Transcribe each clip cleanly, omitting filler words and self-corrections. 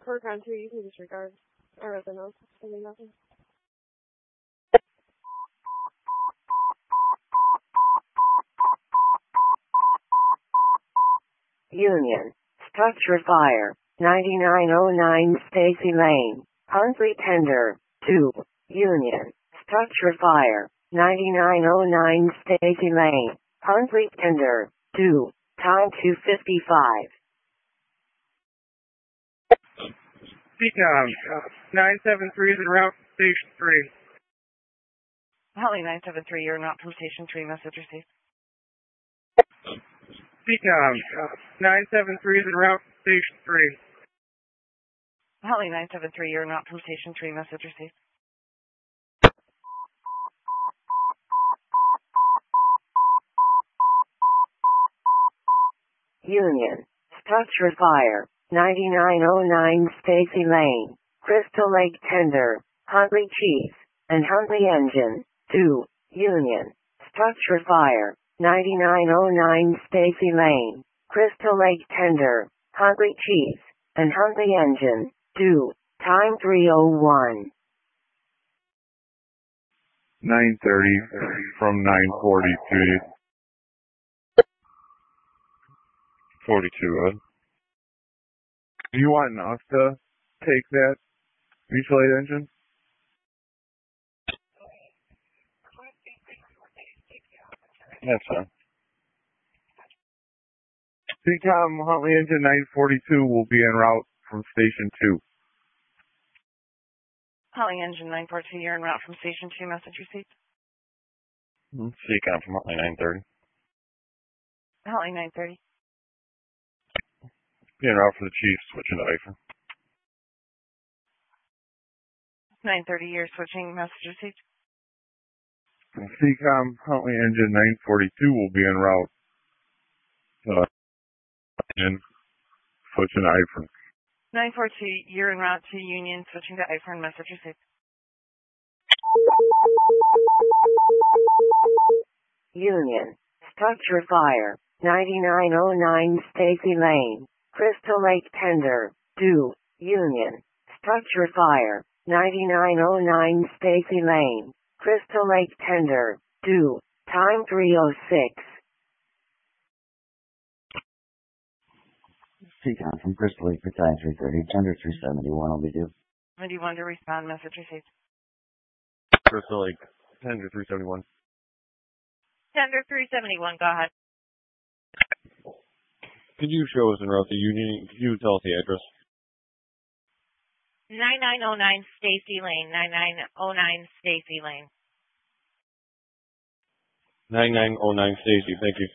work on too, you can disregard everything else. I mean, nothing. Union. Structure fire. 9909 Stacy Lane. Huntley Tender. 2. Union. Structure fire. 9909 Stacy Lane. Huntley Tender. 2. Time 2:55. Beacon, 973 is en route from Station 3. Holly 973, you're not from Station 3, message received. Beacon, 973 is en route from Station 3. Holly 973, you're not from Station 3, message received. Union. Structure fire. 9909 Stacy Lane. Crystal Lake Tender. Huntley Chief. And Huntley Engine. 2. Union. Structure fire. 9909 Stacy Lane. Crystal Lake Tender. Huntley Chief. And Huntley Engine. 2. Time 3:01. 930 from 942. 42, Ed. Do you want us to take that mutual aid engine? That's fine. CCOM Huntley Engine 942 will be en route from Station 2. Holly Engine 942, you're en route from Station 2, message received. CCOM from Huntley 930. Holly 930. Be en route for the Chief, switching to Eifer. 930, you're switching, message received. CCOM Huntley Engine 942 will be en route and switching to Eifer. 942, you're en route to Union, switching to Eifer, and message received. Union. Structure fire. 9909 Stacy Lane. Crystal Lake Tender. 2. Union. Structure fire. 9909 Stacy Lane. Crystal Lake Tender. 2. Time 3:06. CCOM from Crystal Lake for time 330. Tender 371 will be due. 91 to respond, message received. Crystal Lake, Tender 371. Tender 371, go ahead. Could you show us en route to Union? Could you tell us the address? 9909 Stacy Lane. 9909 Stacy Lane. 9909 Stacy, thank you.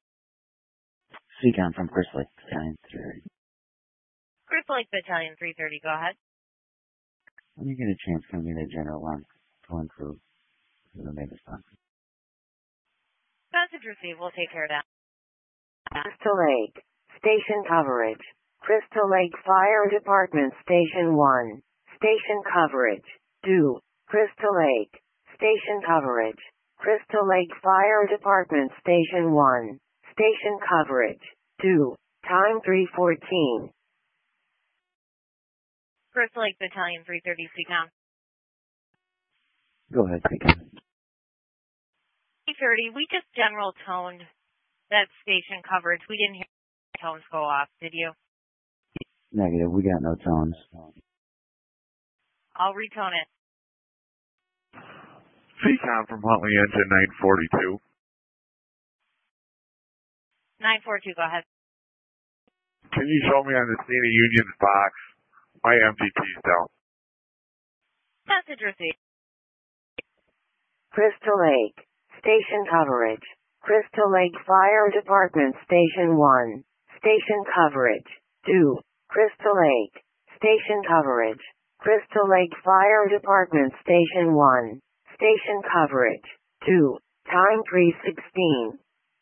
CCOM from Crystal Lake Battalion 330. Crystal Lake Battalion 330, go ahead. When you get a chance, come get a general on pulling crew for the Mavis Pond. Message received, we'll take care of that. Crystal Lake. Station coverage. Crystal Lake Fire Department Station 1. Station coverage. 2. Crystal Lake. Station coverage. Crystal Lake Fire Department Station 1. Station coverage. 2. Time 3:14. Crystal Lake Battalion 330, CCOM. Go ahead, CCOM. 330, we just general toned that station coverage. We didn't hear tones go off, did you? Negative, we got no tones. I'll retone it. CCOM from Huntley Engine 942. 942, go ahead. Can you show me on the scene of Union's box? My MTP's down. Message received. Crystal Lake. Station coverage. Crystal Lake Fire Department Station 1. Station coverage. 2. Crystal Lake. Station coverage. Crystal Lake Fire Department Station 1. Station coverage. 2. Time 3:16.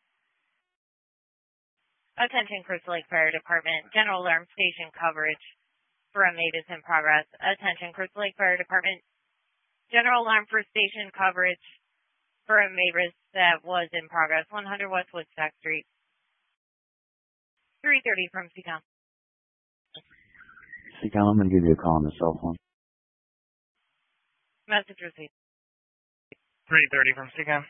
Attention Crystal Lake Fire Department. General alarm station coverage for a Mavis in progress. Attention Crystal Lake Fire Department. General alarm for station coverage for a Mavis that was in progress. 100 West Woodstock Street. 330 from CCOM. CCAM, I'm going to give you a call on the cell phone. Message received. 330 from CCAM.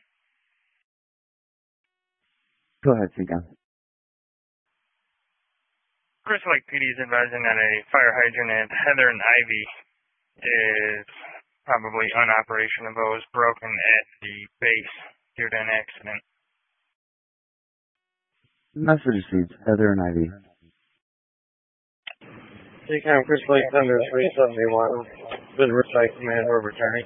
Go ahead, CCAM. Crystal Lake PD is advising that a fire hydrant at Heather and Ivy is probably unoperational, was broken at the base due to an accident. Message received. Heather and Ivy. CCAM Crystal Lake Thunder 371. Been recycled command or returning.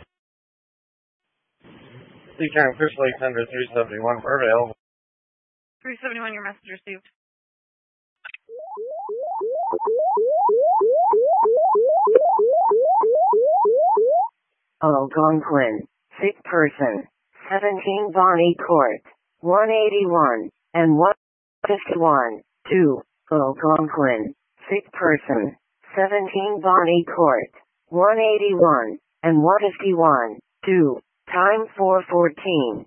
CCAM Crystal Lake Thunder 371 for available. 371, your message received. Algonquin, sick person, 17 Bonnie Court, 181, and 151, 2, Algonquin, sick person, 17 Bonnie Court, 181, and 151, 2, time 4:14.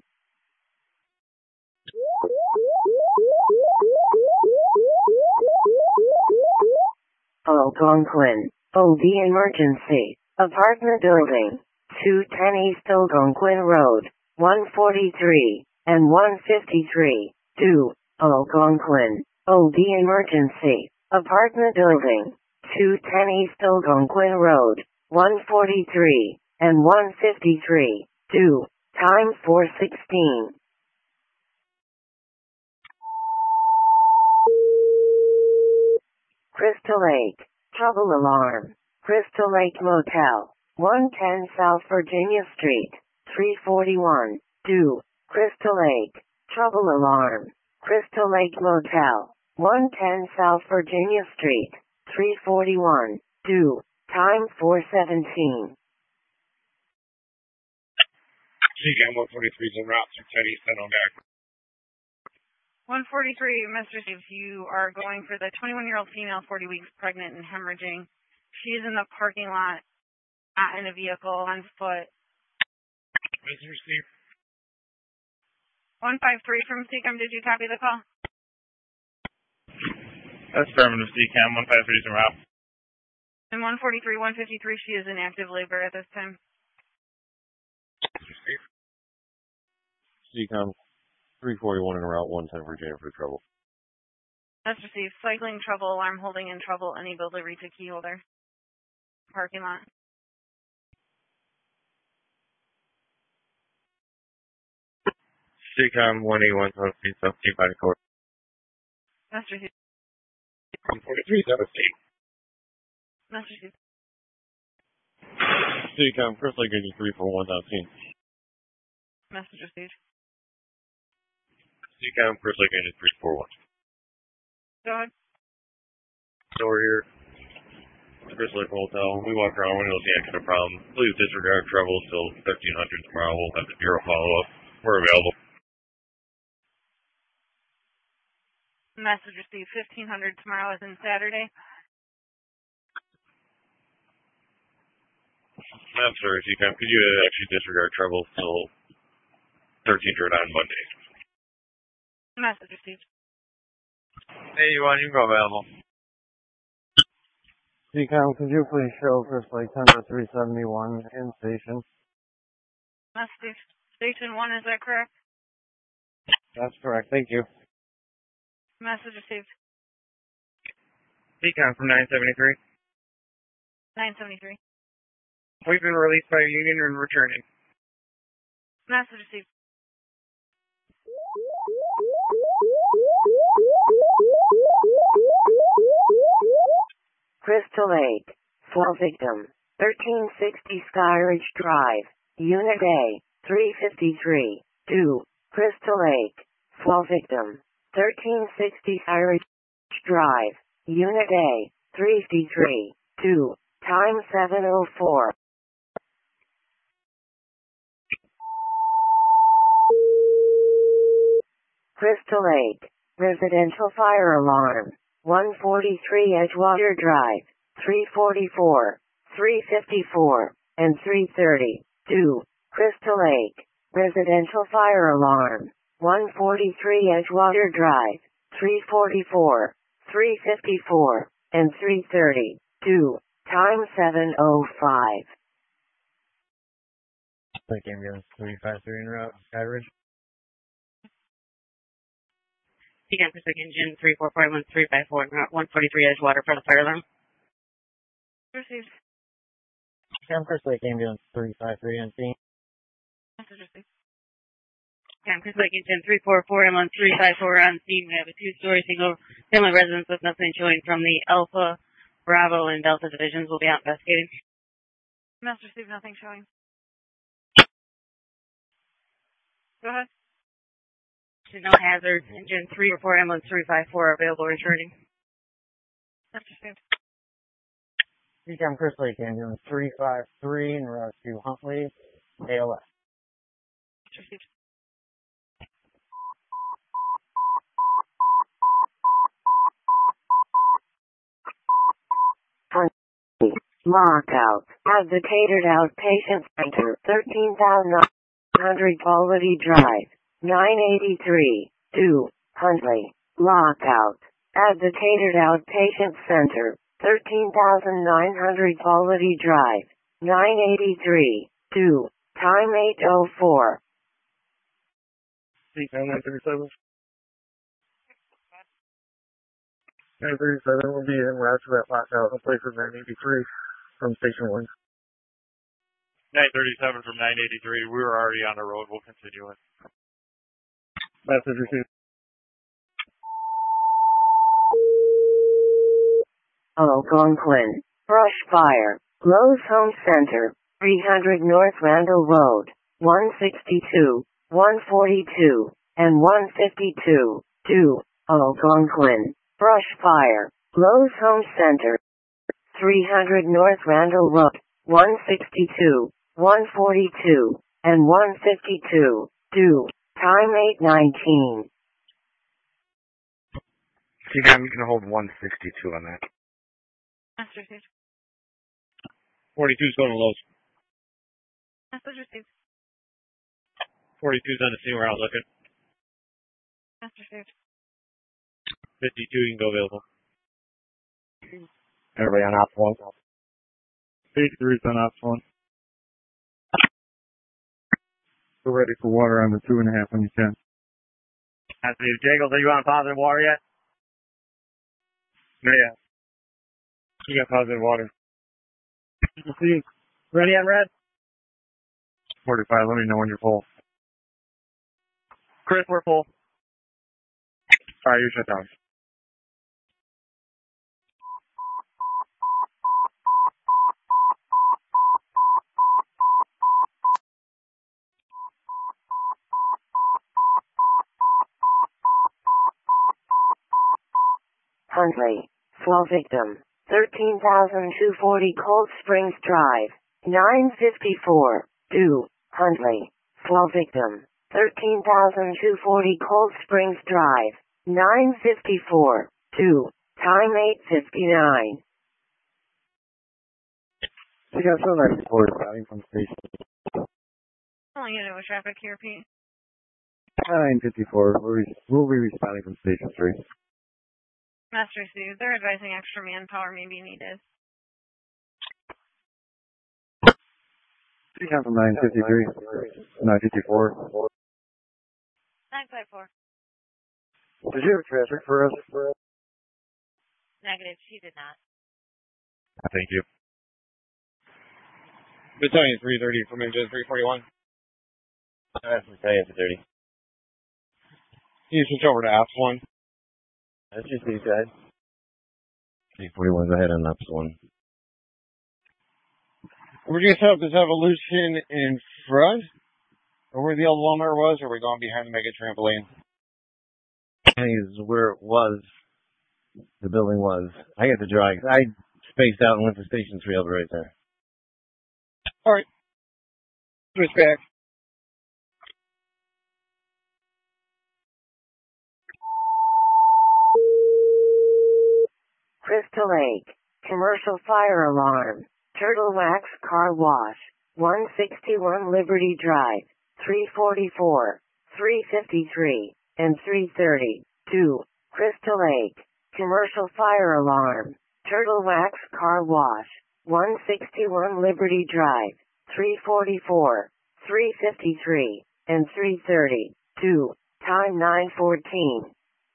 Algonquin, OB emergency, apartment building, 210 East Algonquin Road, 143, and 153, 2, Algonquin, OB emergency, apartment building, 210 East Algonquin Road, 143, and 153, 2, time 4:16. Crystal Lake, trouble alarm, Crystal Lake Motel, 110 South Virginia Street, 341, 2, Crystal Lake, trouble alarm, Crystal Lake Motel, 110 South Virginia Street, 341, 2, time 4:17. CCAM 143 is en route to Teddy Center back. 143, Mr. Steve, you are going for the 21-year-old female, 40 weeks pregnant and hemorrhaging. She is in the parking lot, not in a vehicle, on foot. Mr. Steve. 153 from CCAM, did you copy the call? That's affirmative, CCAM 153 is en route. And 143, 153, she is in active labor at this time. Mr. Steve. CCAM 341 en route, 110 Virginia for trouble. That's received. Cycling trouble, alarm holding in trouble, unable to reach a key holder. Parking lot. CCAM 181 South Cape by the court. That's received. 143 17. That's received. CCAM Crystal Lake 341 19. Message received. CCAM Crystal Lake 341. Go ahead. So we're here. Crystal Lake Hotel. We walk around windows, the accident problem. Please disregard trouble till 1500 tomorrow. We'll have the bureau follow up. We're available. Message received. 1500 tomorrow is in Saturday. I'm sorry, CCAM. Could you actually disregard trouble till 1300 on Monday? Message received. Hey, you go available. CCAM, could you please show Crystal Lake Thunder 371 in station? Message station 1, is that correct? That's correct, thank you. Message received. CCAM from 973. 973. We've been released by Union and returning. Message received. Crystal Lake, fall victim, 1360 Skyridge Drive, Unit A, 353, 2, Crystal Lake, fall victim, 1360 Skyridge Drive, Unit A, 353, 2, time 7:04. Crystal Lake, residential fire alarm, 143 Edgewater Drive, 344, 354, and 330, 2, Crystal Lake, residential fire alarm, 143 Edgewater Drive, 344, 354, and 330, 2, Time 7:05. Lake Ambulance 353 en route, Skyridge. Beacon Pacific Engine 3441354 en route 143 Edgewater for the fire alarm. Received. First Lake Ambulance 353 on scene. Message received. Beacon Pacific Engine 3441354 on scene. We have a two-story single family residence with nothing showing from the Alpha, Bravo, and Delta divisions. Will be out investigating. Message received. Nothing showing. Go ahead. No hazard. Engine 344 ambulance 354 available returning. Message received. Beacon First Lake Ambulance 353 en route to Huntley, ALS. Message received. Lockout at the Catered Outpatient Center, 13,900 Quality Drive, 983, 2, Huntley. Lockout at the Catered Outpatient Center, 13,900 Quality Drive, 983, 2, time 8:04. Seat 937. 937 will be en route to that lockout in place of 983 from Station 1. 937 from 983. We were already on the road. We'll continue it. Message received. Algonquin. Brush fire. Lowe's Home Center, 300 North Randall Road, 162, 142, and 152, 2, Algonquin. Brush fire. Lowe's Home Center, 300 North Randall Road, 162, 142, and 152, 2, time 8:19. See, I'm going to hold 162 on that. Message received. 42's going to Lowe's. Message received. 42's on the scene. We're out looking. Message received. 52, you can go available. Everybody on Ops 1. 83's on Ops 1. We're ready for water on the 2.5 when you can. Jagles, are you on positive water yet? No, yeah. You got positive water. See, ready on red? 45, let me know when you're full. Chris, we're full. Alright, you shut down. Huntley. Swell victim. 13,240 Cold Springs Drive. 954. 2. Huntley. Swell victim. 13,240 Cold Springs Drive. 954. 2. Time 8:59. You got some nice report routing from station. Calling unit with traffic here, Pete. 954. We'll be responding from Station 3. Master received. They're advising extra manpower may be needed. You got from 953. 954. 954. Did you have traffic for us? Negative. She did not. Thank you. Battalion 330 from engine 341. That's Battalion 330. You switch over to Ops 1. That's just these guys. 341's ahead on Ops 1. We're going to set up this evolution in front, or where the old Walmart was, or are we going behind the mega trampoline? Is where it was. The building was. I got the drawing. I spaced out and went to Station 3 over right there. Alright. Switch back. Crystal Lake. Commercial fire alarm. Turtle Wax Car Wash. 161 Liberty Drive. 344, 353, and 330. 2. Crystal Lake. Commercial fire alarm. Turtle Wax Car Wash. 161 Liberty Drive, 344, 353, and 330. 2. Time 9:14.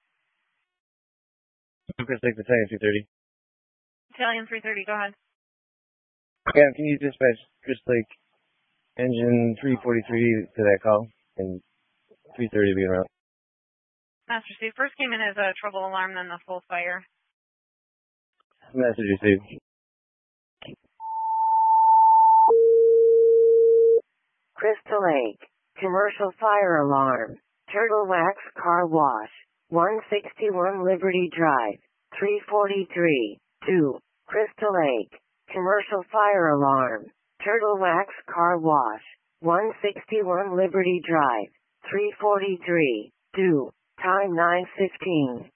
Chris Lake Battalion 230. Battalion 330, go ahead. Yeah, can you dispatch Chris Lake engine 343 to that call? And 330 being around. Master Steve, first came in as a trouble alarm, then the full fire. Message received. Crystal Lake, commercial fire alarm, Turtle Wax Car Wash, 161 Liberty Drive, 343. 2. Crystal Lake, commercial fire alarm, Turtle Wax Car Wash, 161 Liberty Drive, 343. 2. Time 9:15.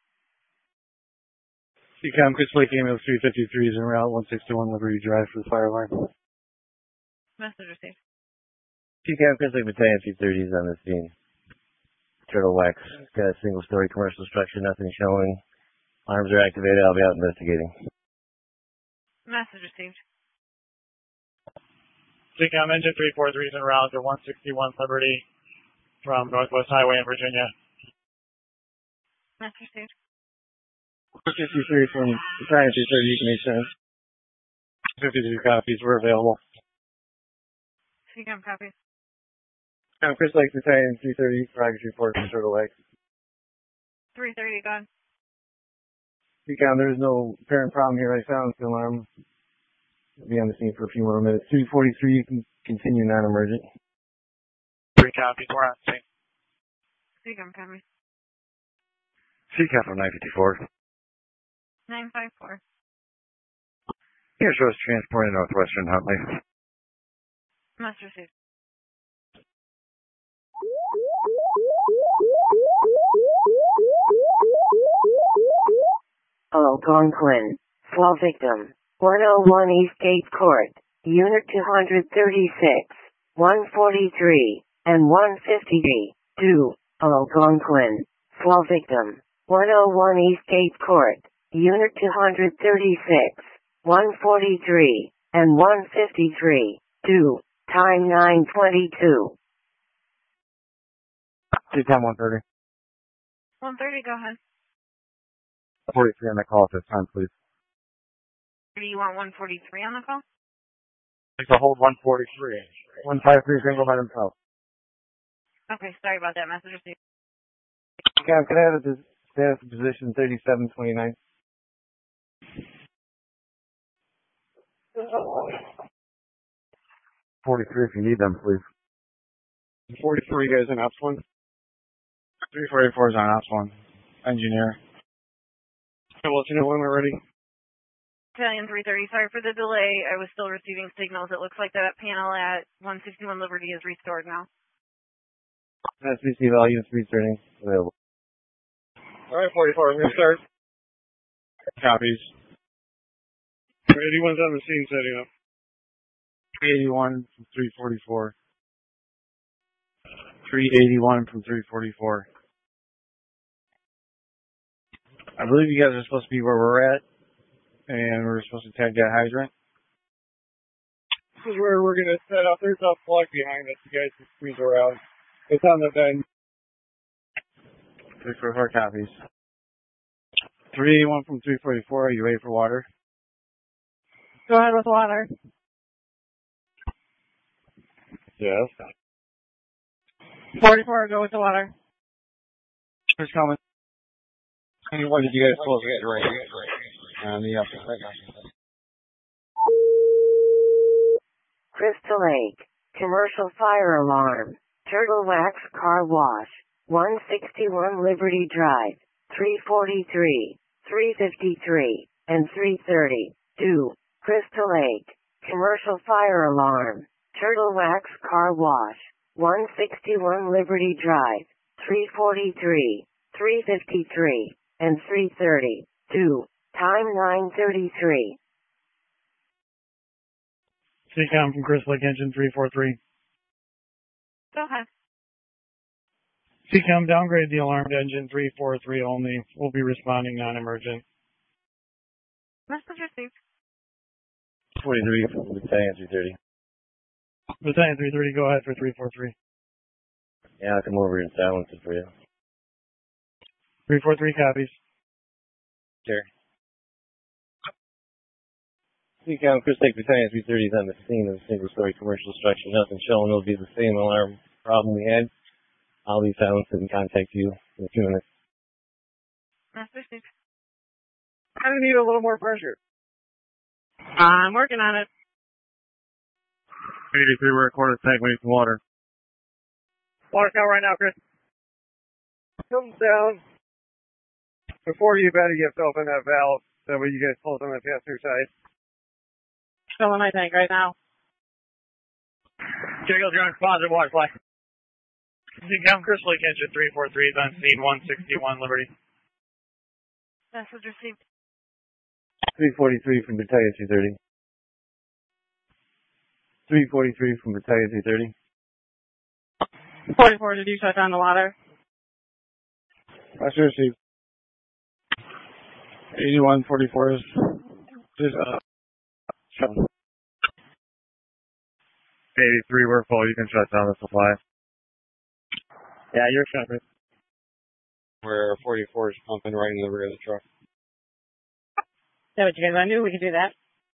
CCOM Chris Lake ambulance 353 is en route 161 Liberty Drive for the fire alarm. Message received. CCOM Chris Lake Battalion 230 is on the scene. Turtle Wax. Got a single story commercial structure, nothing showing. Alarms are activated. I'll be out investigating. Message received. CCOM engine 343 is en route to 161 Liberty from Northwest Highway in Virginia. Message received. 53 from Battalion 230, you can make sense. 52 copies were available. CCOM copies. Chris Lake Battalion 330, progress report from Turtle Lake. 330, go ahead. CCOM, there's no apparent problem here. I found the alarm. I'll be on the scene for a few more minutes. 343, you can continue non-emergent. 3 copies, we're on scene. CCOM copies. CCOM from 954. 954. Here shows transporting Northwestern Huntley. Message received. Algonquin, fall victim, 101 Eastgate Court, Unit 236, 143, and 153. 2. Algonquin, fall victim, 101 Eastgate Court, Unit 236, 143, and 153. 2. Time 9:22. CCOM 130. 130, go ahead. 43 on the call at this time, please. Do you want 143 on the call? It's a hold 143. 153 single by himself. Okay, sorry about that. Message received. CCOM, can I have the status of position 3729? 43 if you need them, please. 43 guys in Ops 1. 344 is on Ops 1. Engineer. We'll let you know when we're ready. Battalion 330, sorry for the delay. I was still receiving signals. It looks like that panel at 161 Liberty is restored now. SBC value 330 available. Alright, 44, we're gonna start. Copies. 381's on the scene setting up. 381 from 344. 381 from 344. I believe you guys are supposed to be where we're at, and we're supposed to tag that hydrant. This is where we're going to set up. There's a plug behind us. You guys can squeeze around. It's on the bend. 344 copies. 381 from 344. Are you ready for water? Go ahead with water. Yes. 44, go with the water. Who's coming? What did you guys supposed to get right? On the upper side. Crystal Lake, commercial fire alarm, Turtle Wax Car Wash, 161 Liberty Drive, 343, 353, and 330. 2. Crystal Lake, commercial fire alarm, Turtle Wax Car Wash, 161 Liberty Drive, 343, 353, and 330. 2. Time 9:33. CCOM from Chris Lake engine 343. Go ahead. CCOM downgrade the alarm to engine 343 only. We'll be responding non-emergent. Message received. 43 from Battalion 330. Battalion 330, go ahead for 343. Yeah, I'll come over and silence it for you. 343 copies. Sure. Seacom, Chris Lake Battalion 330 is on the scene of a single-story commercial structure. Nothing showing. It'll be the same alarm problem we had. I'll be silenced and contact you in a few minutes. Master Steve. I need a little more pressure. I'm working on it. 83, we're recording tank. We need some water. Water count right now, Chris. Comes down. Before you better get filled in that valve. That way you guys pull them on the pass-through side. Filling my tank right now. Jiggles, you're on positive water supply. Seacom, Chris Lake Engine 343 is on scene 161 Liberty. Message received. 343 from Battalion 230. 343 from Battalion 230. 44, did you shut down the water? I should receive. 8144 is shut. 83, we're full. You can shut down the supply. Yeah, you're shut, Chris. Where 44 is pumping right in the rear of the truck. Is that what you guys want to do? We can do that.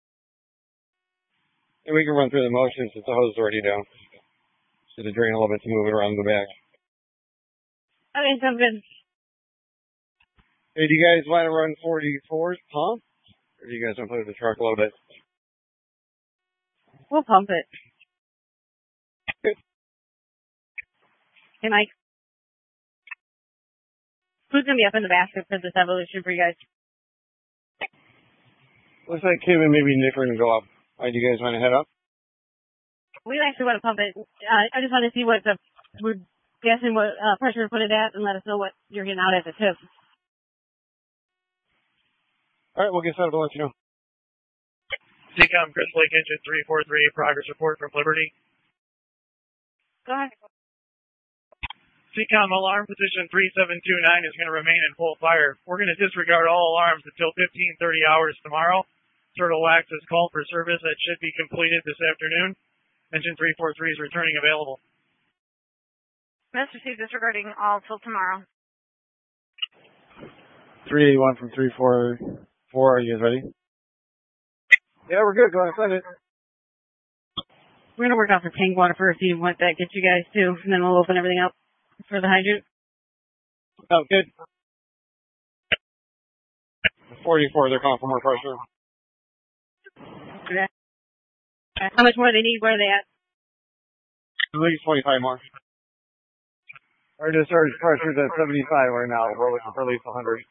And we can run through the motions since the hose is already down. So the drain a little bit to move it around the back. Okay, sounds good. Hey, do you guys want to run 44's pump? Or do you guys want to play with the truck a little bit? We'll pump it. Good. Hey, Mike. Who's going to be up in the basket for this evolution for you guys? Looks like Kim and maybe Nick are going to go up. All right, do you guys want to head up? We actually want to pump it. I just want to see what we're guessing what pressure to put it at and let us know what you're getting out at the tip. All right, we'll get set up and let you know. Seacom, Chris Lake Engine 343, progress report from Liberty. Go ahead. Seacom, alarm position 3729 is going to remain in full fire. We're going to disregard all alarms until 15:30 hours tomorrow. Turtle Wax is called for service. That should be completed this afternoon. Engine 343 is returning available. Master Steve, disregarding all till tomorrow. 381 from 344. Are you guys ready? Yeah, we're good. Go ahead, send it. We're going to work off the tank water first, see what that gets you guys to, and then we'll open everything up for the hydrant. Oh, good. 44, they're calling for more pressure. Okay. How much more do they need? Where are they at? At least 25 more. Our discharge pressure's at 75 right now. We're looking for at least 100.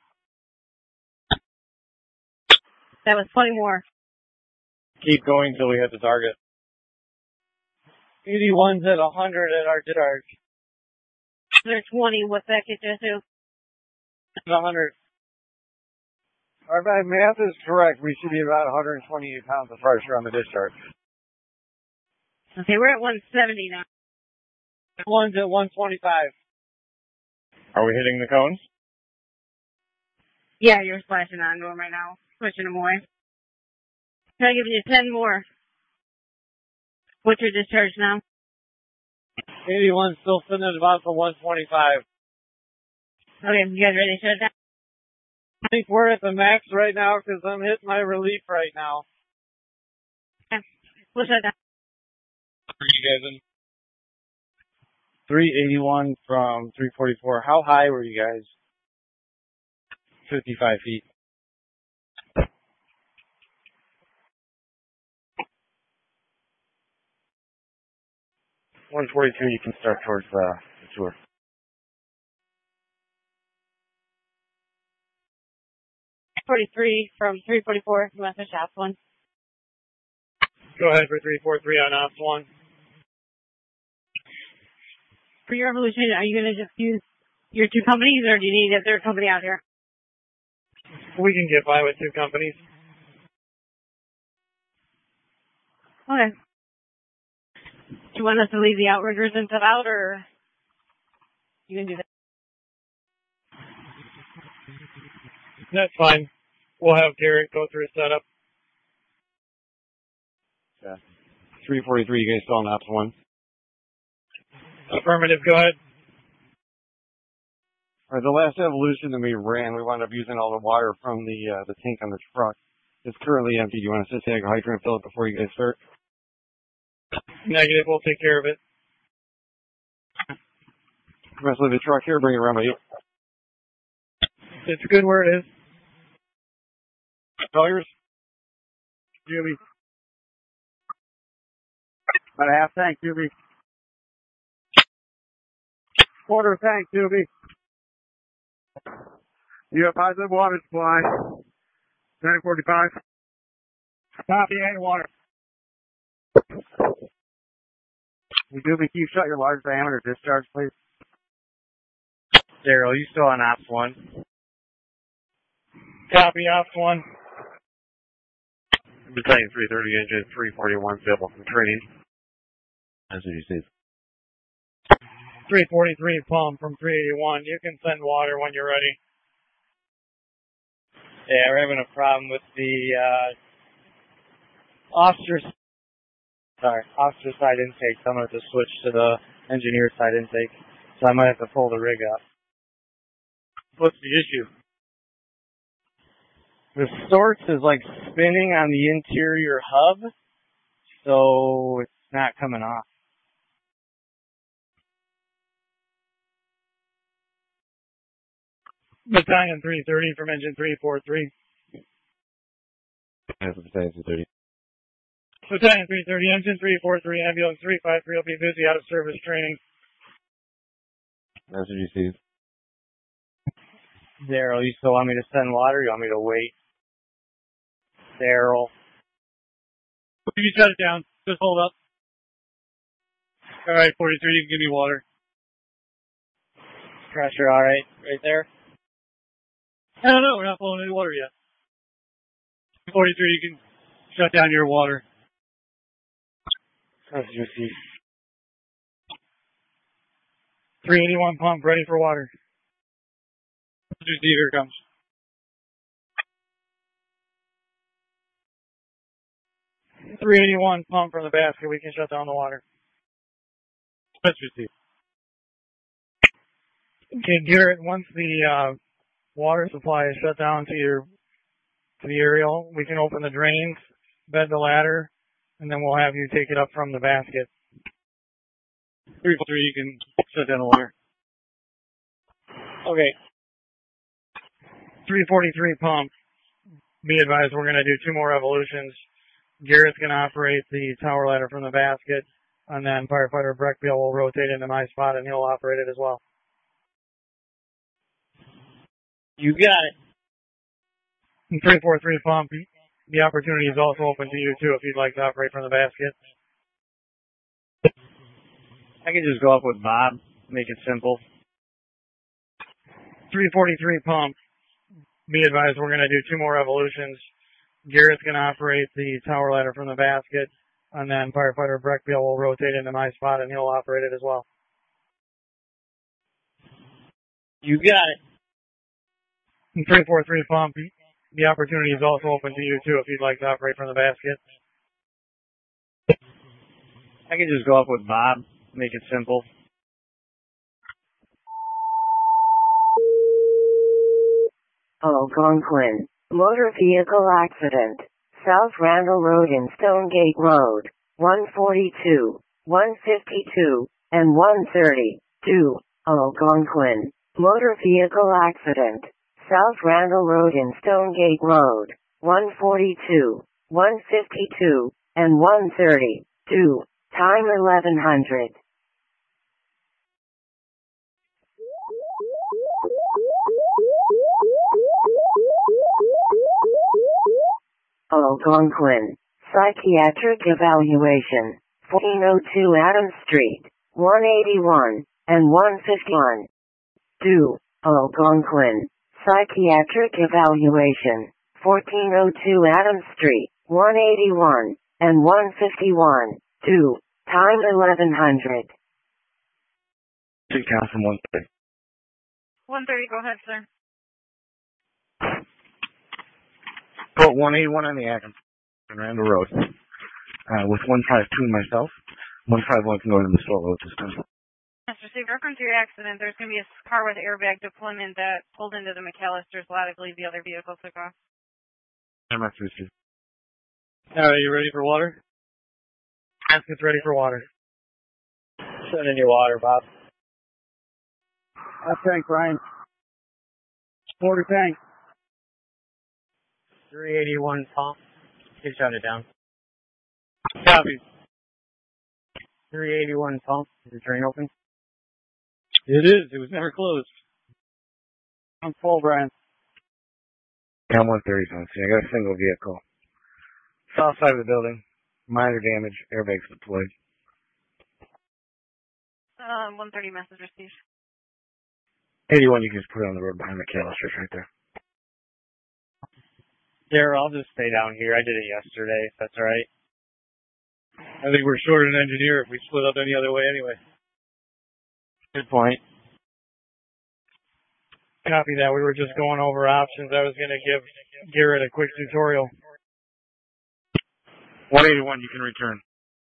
That was 20 more. Keep going till we hit the target. 81's at 100 at our discharge. There's 20. What's that get you to? 100. Our math is correct. We should be about 128 pounds of pressure on the discharge. Okay, we're at 170 now. One's at 125. Are we hitting the cones? Yeah, you're splashing onto them right now. Pushing them away. Can I give you 10 more? What's your discharge now? 81's still sitting at about the 125. Okay, you guys ready to shut it down? I think we're at the max right now because I'm hitting my relief right now. Okay, we'll shut it down. Where are you guys in? 381 from 344. How high were you guys? 55 feet. $142, you can start towards the tour. $43 from 344. You want to shop one? Go ahead for 343 on ops 1. For your evolution, are you going to just use your two companies, or do you need a third company out here? We can get by with 2 companies. Okay. Do you want us to leave the outriggers and stuff out, or you can do that? That's fine. We'll have Garrett go through a setup. Yeah. 343, you guys still on ops 1? Affirmative, go ahead. Alright, the last evolution that we ran, we wound up using all the water from the tank on the truck. It's currently empty. Do you want us to take a hydrant and fill it before you guys start? Negative, we'll take care of it. You want us to leave the truck here, bring it around by you. It's good where it is. Colliers? Juby. About a half tank, Juby. Quarter tank, Juby. You have positive water supply. 945. Copy, and water. Juby, keep shut your large diameter discharge, please. Daryl, you still on ops 1? Copy, ops 1. Battalion 330, engine 341, available from training. That's what you said. 343 pump from 381. You can send water when you're ready. Yeah, we're having a problem with the officer side intake. So I'm going to have to switch to the engineer side intake. So I might have to pull the rig up. What's the issue? The source is like spinning on the interior hub, so it's not coming off. Battalion 330 from engine 343. That's Battalion 330. Battalion 330, engine 343, ambulance 353 will be busy out of service training. That's what you see. Daryl, you still want me to send water or you want me to wait? Daryl. You can shut it down. Just hold up. Alright, 43, you can give me water. Pressure alright? Right there? I don't know, we're not flowing any water yet. 43, you can shut down your water. That's what you see. 381 pump, ready for water. Here it comes. .381 pump from the basket. We can shut down the water. Let's receive. Okay, Garrett. Once the water supply is shut down to the aerial, we can open the drains, bed the ladder, and then we'll have you take it up from the basket. 343, you can shut down the water. Okay. 343 pump. Be advised, we're going to do 2 more evolutions. Garrett's going to operate the tower ladder from the basket, and then firefighter Breckbiel will rotate into my spot, and he'll operate it as well. You got it. 343 pump. The opportunity is also open to you, too, if you'd like to operate from the basket. I can just go up with Bob, make it simple. 343 pump. Be advised, we're going to do 2 more evolutions. Garrett's going to operate the tower ladder from the basket, and then firefighter Breckbiel will rotate into my spot, and he'll operate it as well. You got it. 343 pump. The opportunity is also open to you, too, if you'd like to operate from the basket. I can just go up with Bob, make it simple. Algonquin. Motor vehicle accident. South Randall Road and Stonegate Road. 142, 152, and 132. Algonquin. Motor vehicle accident. South Randall Road and Stonegate Road. 142, 152, and 132. Time 1100. Algonquin. Psychiatric evaluation. 1402 Adams Street. 181 and 151. Do. Algonquin. Psychiatric evaluation. 1402 Adams Street. 181 and 151. Do. Time 1100. Two count from 130. 130, go ahead, sir. Put 181 on the Adams Randall Road. with 152 myself. 151 can go into the store load this time. Mr. Steve, reference to your accident, there's going to be a car with airbag deployment that pulled into the McAllister's lot. I believe the other vehicle took off. I'm not sure. Are you ready for water? Ask it's ready for water. Send in your water, Bob. Tank, Ryan. Quarter tank. 381 pump. You shut it down. Copy. 381 pump. Is the drain open? It is. It was never closed. I'm full, Brian. Yeah, I'm 130 tons. I got a single vehicle. South side of the building. Minor damage. Airbags deployed. 130 message received. 81, you can just put it on the road behind McAllister's right there. Here, I'll just stay down here. I did it yesterday, if that's all right. I think we're short an engineer if we split up any other way anyway. Good point. Copy that. We were just going over options. I was going to give Garrett a quick tutorial. 181, you can return.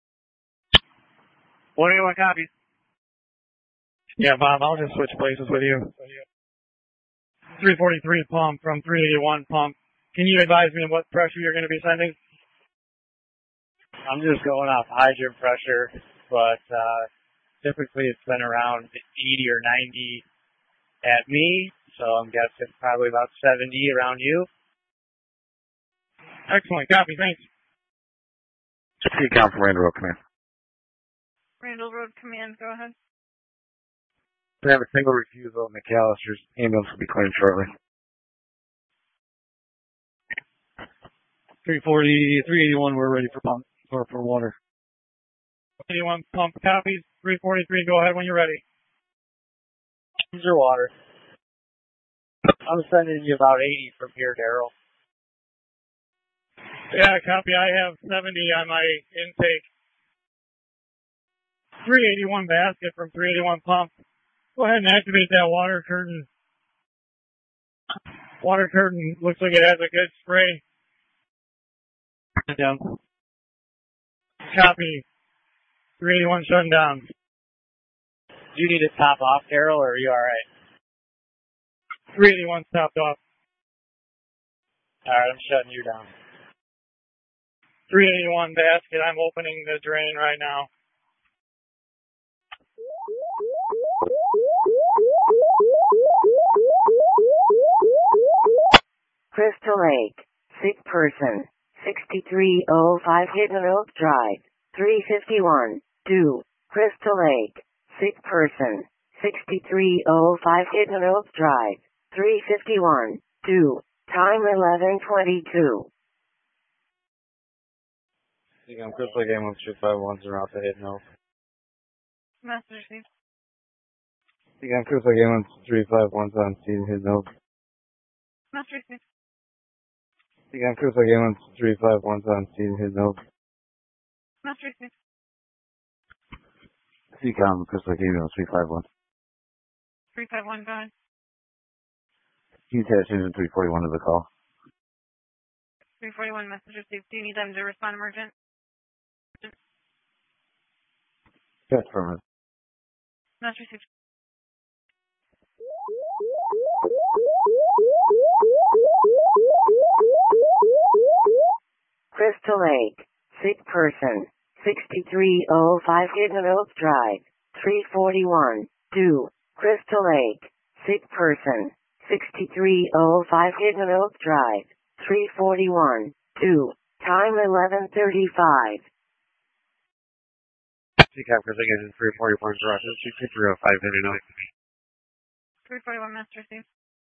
181 copies. Yeah, Bob, I'll just switch places with you. 343 pump from 381 pump. Can you advise me on what pressure you're going to be sending? I'm just going off hydrant pressure, but typically it's been around 80 or 90 at me, so I'm guessing probably about 70 around you. Excellent. Copy. Thanks. Recon from Randall Road Command. Randall Road Command, go ahead. We have a single refusal at McAllister's. Ambulance will be claimed shortly. 381, we're ready for pump, or for water. 81 pump copies. 343, go ahead when you're ready. Here's your water. I'm sending you about 80 from here, Daryl. Yeah, copy. I have 70 on my intake. 381 basket from 381 pump. Go ahead and activate that water curtain. Water curtain looks like it has a good spray. Down. Copy. 381 shutting down. Do you need to top off, Daryl, or are you alright? 381 stopped off. Alright, I'm shutting you down. 381 basket, I'm opening the drain right now. Crystal Lake, sick person, 6305 Hidden Oak Drive, 351, due, Crystal Lake, sick person, 6305 Hidden Oak Drive, 351, due, time 11:22. I'm Crystal Lake Ambulance 251's around to Hidden Oak. Message received. I'm Crystal Lake Ambulance 351's on scene Hidden Oak. Message received. I'm Crystal Lake Ambulance 351's on scene Hidden Oak. Message received. CCOM, Crystal Lake Ambulance 351. 351, go ahead. You attach engine 341 to the call. 341, message received. Do you need them to respond emergent? Yes, affirmative. Message received. Crystal Lake, sick person, 6305 Hidden Oak Drive, 341, due, Crystal Lake, sick person, 6305 Hidden Oak Drive, 341, due, time 11:35. CCOM Crystal Lake Engine 344 is Roger 6305 Hidden Oak. 341, message received.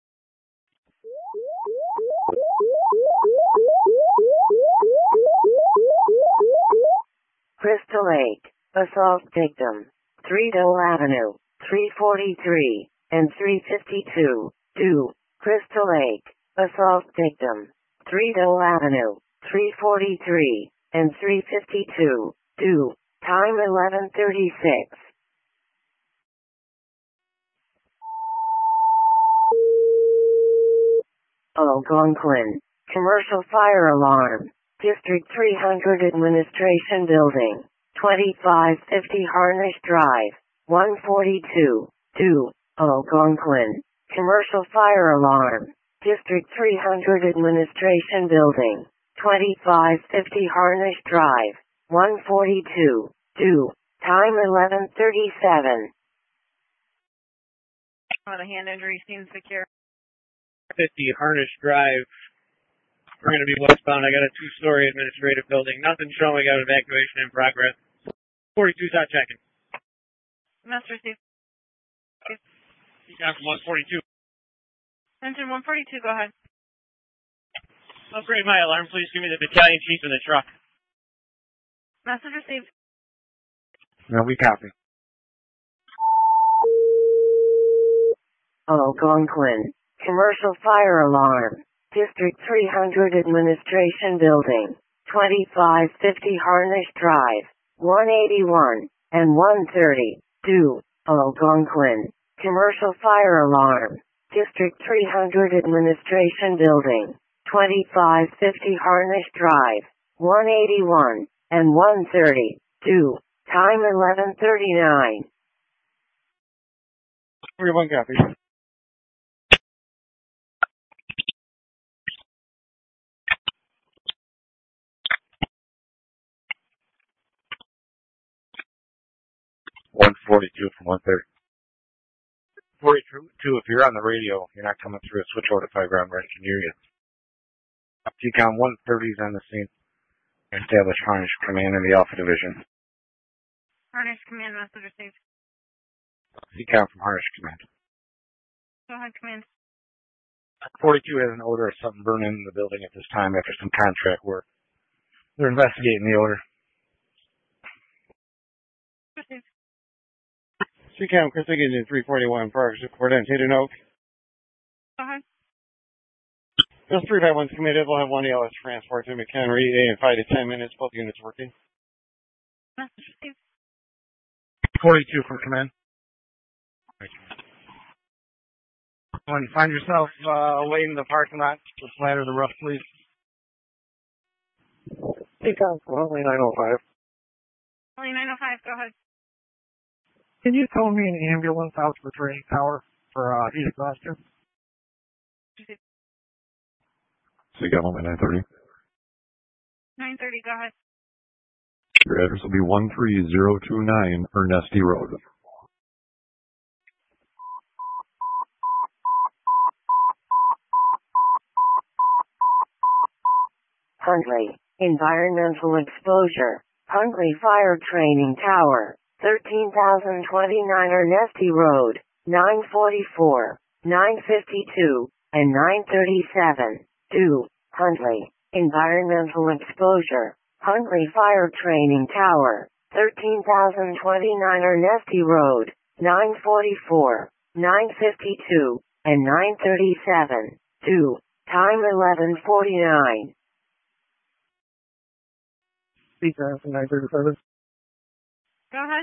Crystal Lake, assault victim, 3 Dole Avenue, 343, and 352, due, Crystal Lake, assault victim, 3 Dole Avenue, 343, and 352, due, time 11:36. Algonquin, commercial fire alarm, District 300 Administration Building, 2550 Harnish Drive, 142, 2, Algonquin. Commercial fire alarm. District 300 Administration Building, 2550 Harnish Drive, 142, 2, time 11:37. The hand injury seems secure. 50 Harnish Drive. We're going to be westbound. I got a 2-story administrative building. Nothing showing. Got evacuation in progress. 42's out checking. Master Steve. Down from 142. Engine 142, go ahead. Upgrade my alarm, please. Give me the battalion chief in the truck. Message received. No, we copy. Algonquin. Commercial fire alarm. District 300 Administration Building, 2550 Harnish Drive, 181 and 130, 2, Algonquin. Commercial fire alarm. District 300 Administration Building, 2550 Harnish Drive, 181 and 130, 2, time 11:39. 41 copy. from 130. 42, if you're on the radio, you're not coming through a switch over to 5 ground right can hear you. TCOM 130 is on the scene. Establish Harnish Command in the Alpha Division. Harnish Command, message received. TCOM from Harnish Command. Go ahead, Command. 42 has an odor of something burning in the building at this time after some contract work. They're investigating the odor. Received. CCAM, Chris Engine 341, Progress Report on Hayden Oak. Go ahead. Those 351's committed. We'll have one ELS transport to McHenry in 5 to 10 minutes. Both units working. Message received. 42 from command. When you find yourself waiting in the parking lot, let's ladder the rough, please. CCOM, only 905. Only 905, go ahead. Can you tow me an ambulance out to the training tower for heat exhaustion? CCOM only 930. 930, go ahead. Your address will be 13029 Ernesti Road. Huntley. Environmental exposure. Huntley Fire Training Tower. 13,029 Ernesti Road, 944, 952, and 937. 2. Huntley. Environmental exposure. Huntley Fire Training Tower, 13,029 Ernesti Road, 944, 952, and 937. 2. Time 11:49. CCOM 937. Go ahead.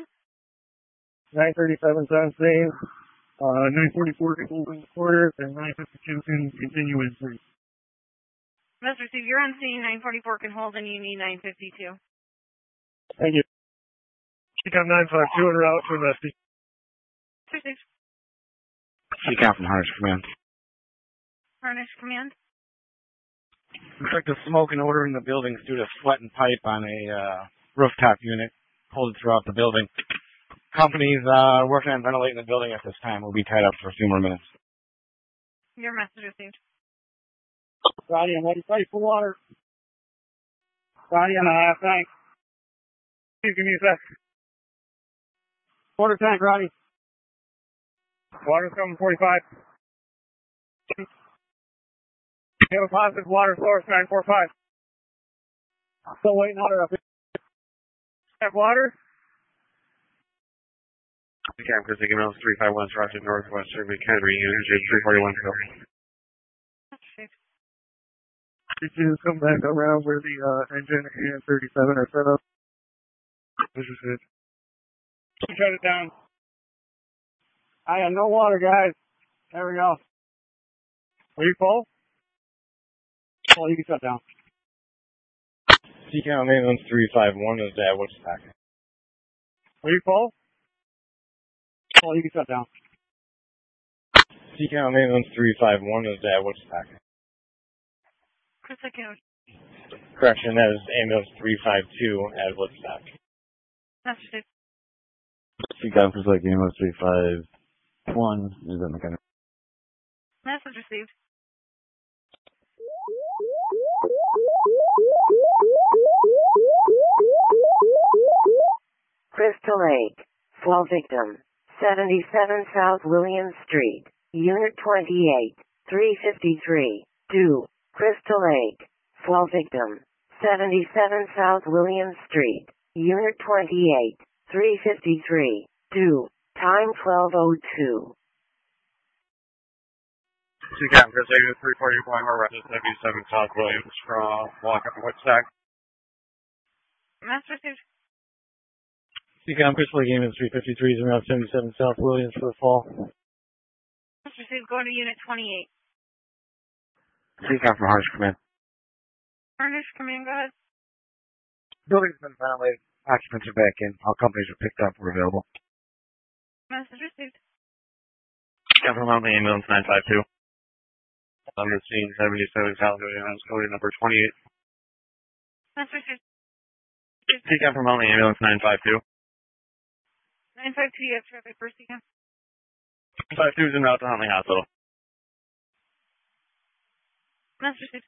937 on scene. 944 can hold in the quarter, and 952 can continue in 3. Message received. You're on scene. 944 can hold, and you need 952. Thank you. CCOM 952 en route to Ernesti. Received. TCOM from Harnish Command. Harnish Command. Detect the smoke and odor in the building due to sweat and pipe on a rooftop unit. Hold it throughout the building. Companies working on ventilating the building at this time will be tied up for a few more minutes. Your message received. Roddy, I'm ready for water. Roddy on a half tank. Please give me a sec. Quarter tank, Roddy. Water's coming 45. We have a positive water source, 945. Still waiting on it up here. Have water? CCAM, Chris Engine 351, Roger Northwestern, McHenry, Energy 341. Just come back around where the engine and 37 are set up. This is it. Shut it down. I have no water, guys. There we go. Are you full? Well, you can shut down. Seacount Ambulance 351 is at Woodstock. Are you full? Oh, you can shut down. Seacount Ambulance 351 is at Woodstock. Chris County. Correction, that is Ambulance 352 at Woodstock. Master Steve. Seacount Crystal Lake Ambulance 351 is at McKenna. Message received. Crystal Lake. Fall victim. 77 South Williams Street. Unit 28. 353. 2. Crystal Lake. Fall victim. 77 South Williams Street. Unit 28. 353. 2. Time 12:02. Seacount Chris Lake 341, we're at 77 South Williams from Walker Woodstock. Master Steve. Seacount Crystal Lake Ambulance 353 is around 77 South Williams for the fall. Master Steve, going to Unit 28. Seacount from Harnish Command. Harnish, come in, go ahead. Building's been ventilated. Occupants are back in. All companies are picked up or available. Message received. Seacount from Mountain Ambulance 952. On the scene, 77 South Williams, code number 28. Master received. Seacount from Mountain Ambulance 952. 952, you have traffic for Seacount. 952 is en route to Huntley Hospital. Master received.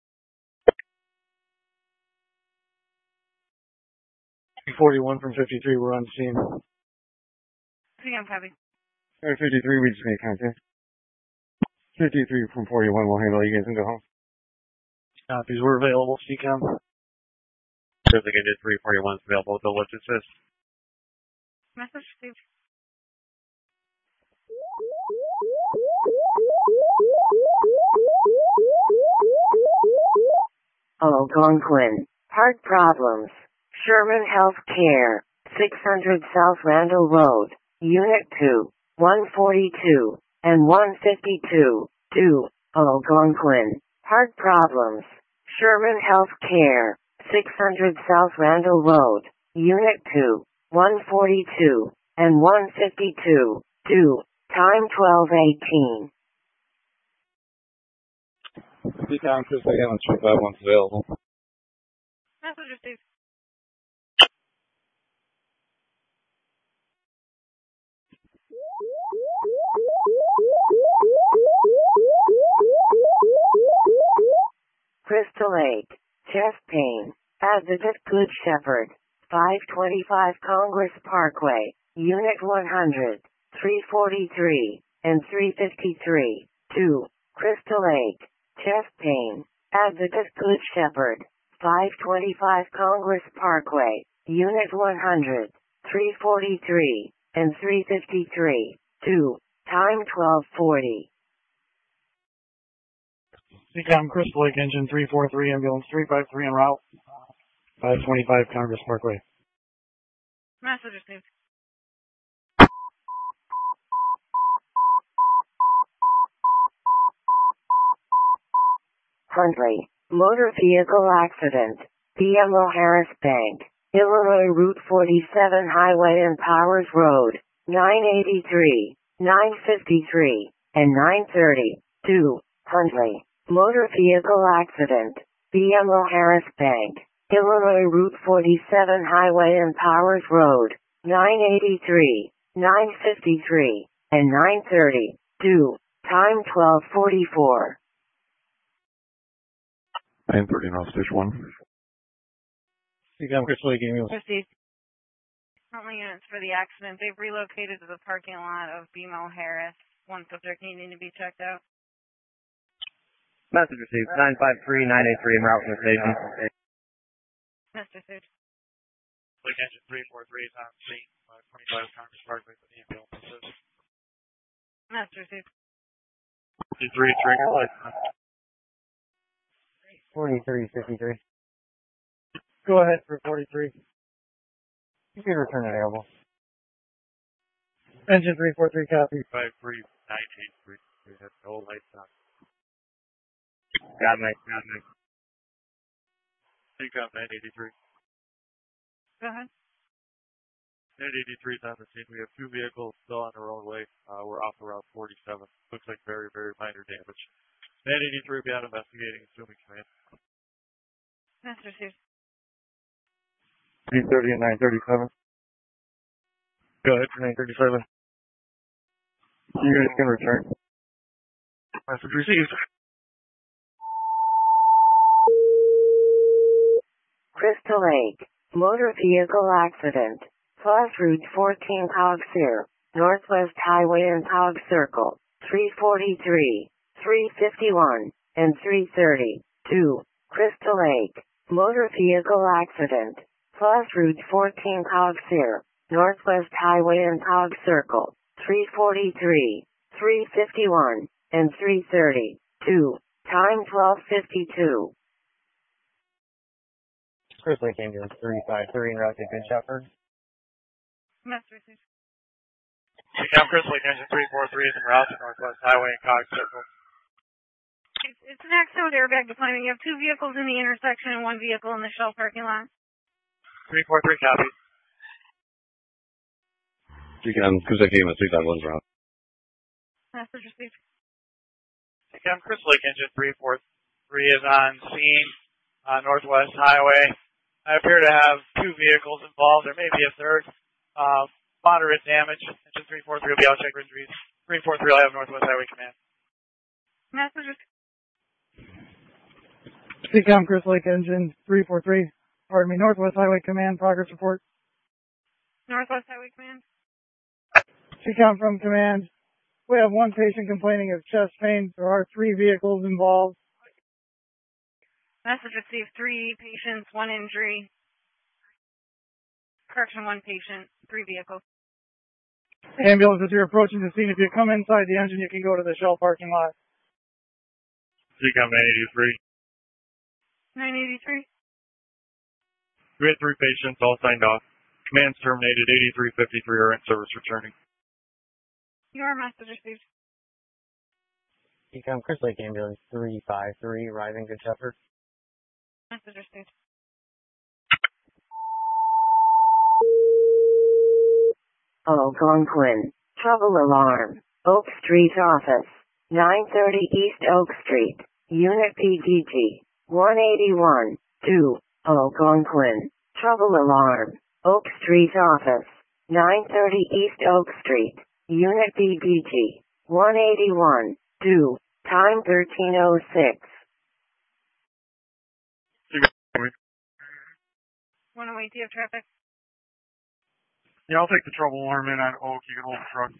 P41 from 53, we're on the scene. Seacount copy. 53, we just made contact. 53 from 41, we'll handle you guys and go home. Copies, we're available, Seacom. Chris Lake 341 is available to lift assist. Message received. Algonquin. Heart problems. Sherman Health Care. 600 South Randall Road. Unit 2. 142 and 152. 2. Algonquin. Heart problems. Sherman Health Care. 600 South Randall Road. Unit 2. 142 and 152. 2. Time 12:18. Seacom Crystal Lake Ambulance 351 is available. Message received. Crystal Lake. Chest pain. Advocate Good Shepherd. 525 Congress Parkway. Unit 100. 343 and 353. 2. Crystal Lake. Chest pain. Advocate Good Shepherd. 525 Congress Parkway. Unit 100. 343 and 353. 2. Time 12:40. Seacom Crystal Lake Engine 343, Ambulance 353 en route. 525 Congress Parkway. Message received. Huntley. Motor vehicle accident. BMO Harris Bank. Illinois Route 47 Highway and Powers Road. 983, 953, and 930. 2. Huntley. Motor vehicle accident. BMO Harris Bank. Illinois Route 47 Highway and Powers Road. 983, 953, and 930. 2. Time 12:44. 930 North Station 1. Seacom Crystal Lake Ambulance. Received. Huntley units for the accident. They've relocated to the parking lot of BMO Harris. One subject needing to be checked out. Message received. 953, 983 en route from the station. Mr. Suit. Lake Engine 343 is on scene. 25 Congress Parkway for the ambulance. Mr. Suit. 53, trigger light. 4353. Go ahead for 43. You can return it available. Engine 343 copy. 53, 983. We have no lights on. Got me. CCOM 983. Go ahead. 983 is on the scene. We have two vehicles still on the roadway. We're off around 47. Looks like very, very minor damage. 983 will be out investigating, assuming command. Master Chief. 330 and 937. Go ahead for 937. You guys can return. Message received. Crystal Lake, motor vehicle accident, plus Route 14 Cogsir, Northwest Highway and Cog Circle, 343, 351, and 330. 2. Crystal Lake, motor vehicle accident, plus Route 14 Cogsir, Northwest Highway and Cog Circle, 343, 351, and 330. 2. Time 12:52. Chris Lake Ambulance 353 en route to Good Shepherd. Master Chief. CCOM Crystal Lake Engine 343 is en route to Northwest Highway and Cog Circle. It's an accident airbag deployment. You have two vehicles in the intersection and one vehicle in the Shell parking lot. 343 copies. CCOM Crystal Lake Ambulance 351 is en route. Message received. CCOM Crystal Lake Engine 343 is on scene on Northwest Highway. I appear to have two vehicles involved. There may be a third. Moderate damage. Engine 343 will be out check injuries. 343 will have Northwest Highway Command. Message received. CCOM Crystal Lake Engine 343. Northwest Highway Command, progress report. Northwest Highway Command. CCOM from Command. We have one patient complaining of chest pain. There are 3 vehicles involved. Message received. 3 patients, 1 injury. Correction, 1 patient, 3 vehicles. Ambulance, as you're approaching the scene, if you come inside the engine, you can go to the Shell parking lot. CCOM 983. 983. We had 3 patients, all signed off. Command's terminated. 8353 are in service returning. Your message received. CCOM Crystal Lake Ambulance 353 arriving Good Shepherd. Message received. Algonquin, trouble alarm, Oak Street office, 930 East Oak Street, Unit PDG, 181, 2, Algonquin, trouble alarm, Oak Street office, 930 East Oak Street, Unit PDG, 181, 2, time 13:06. 108, do you have traffic? Yeah, I'll take the trouble alarm in on Oak. You can hold the truck.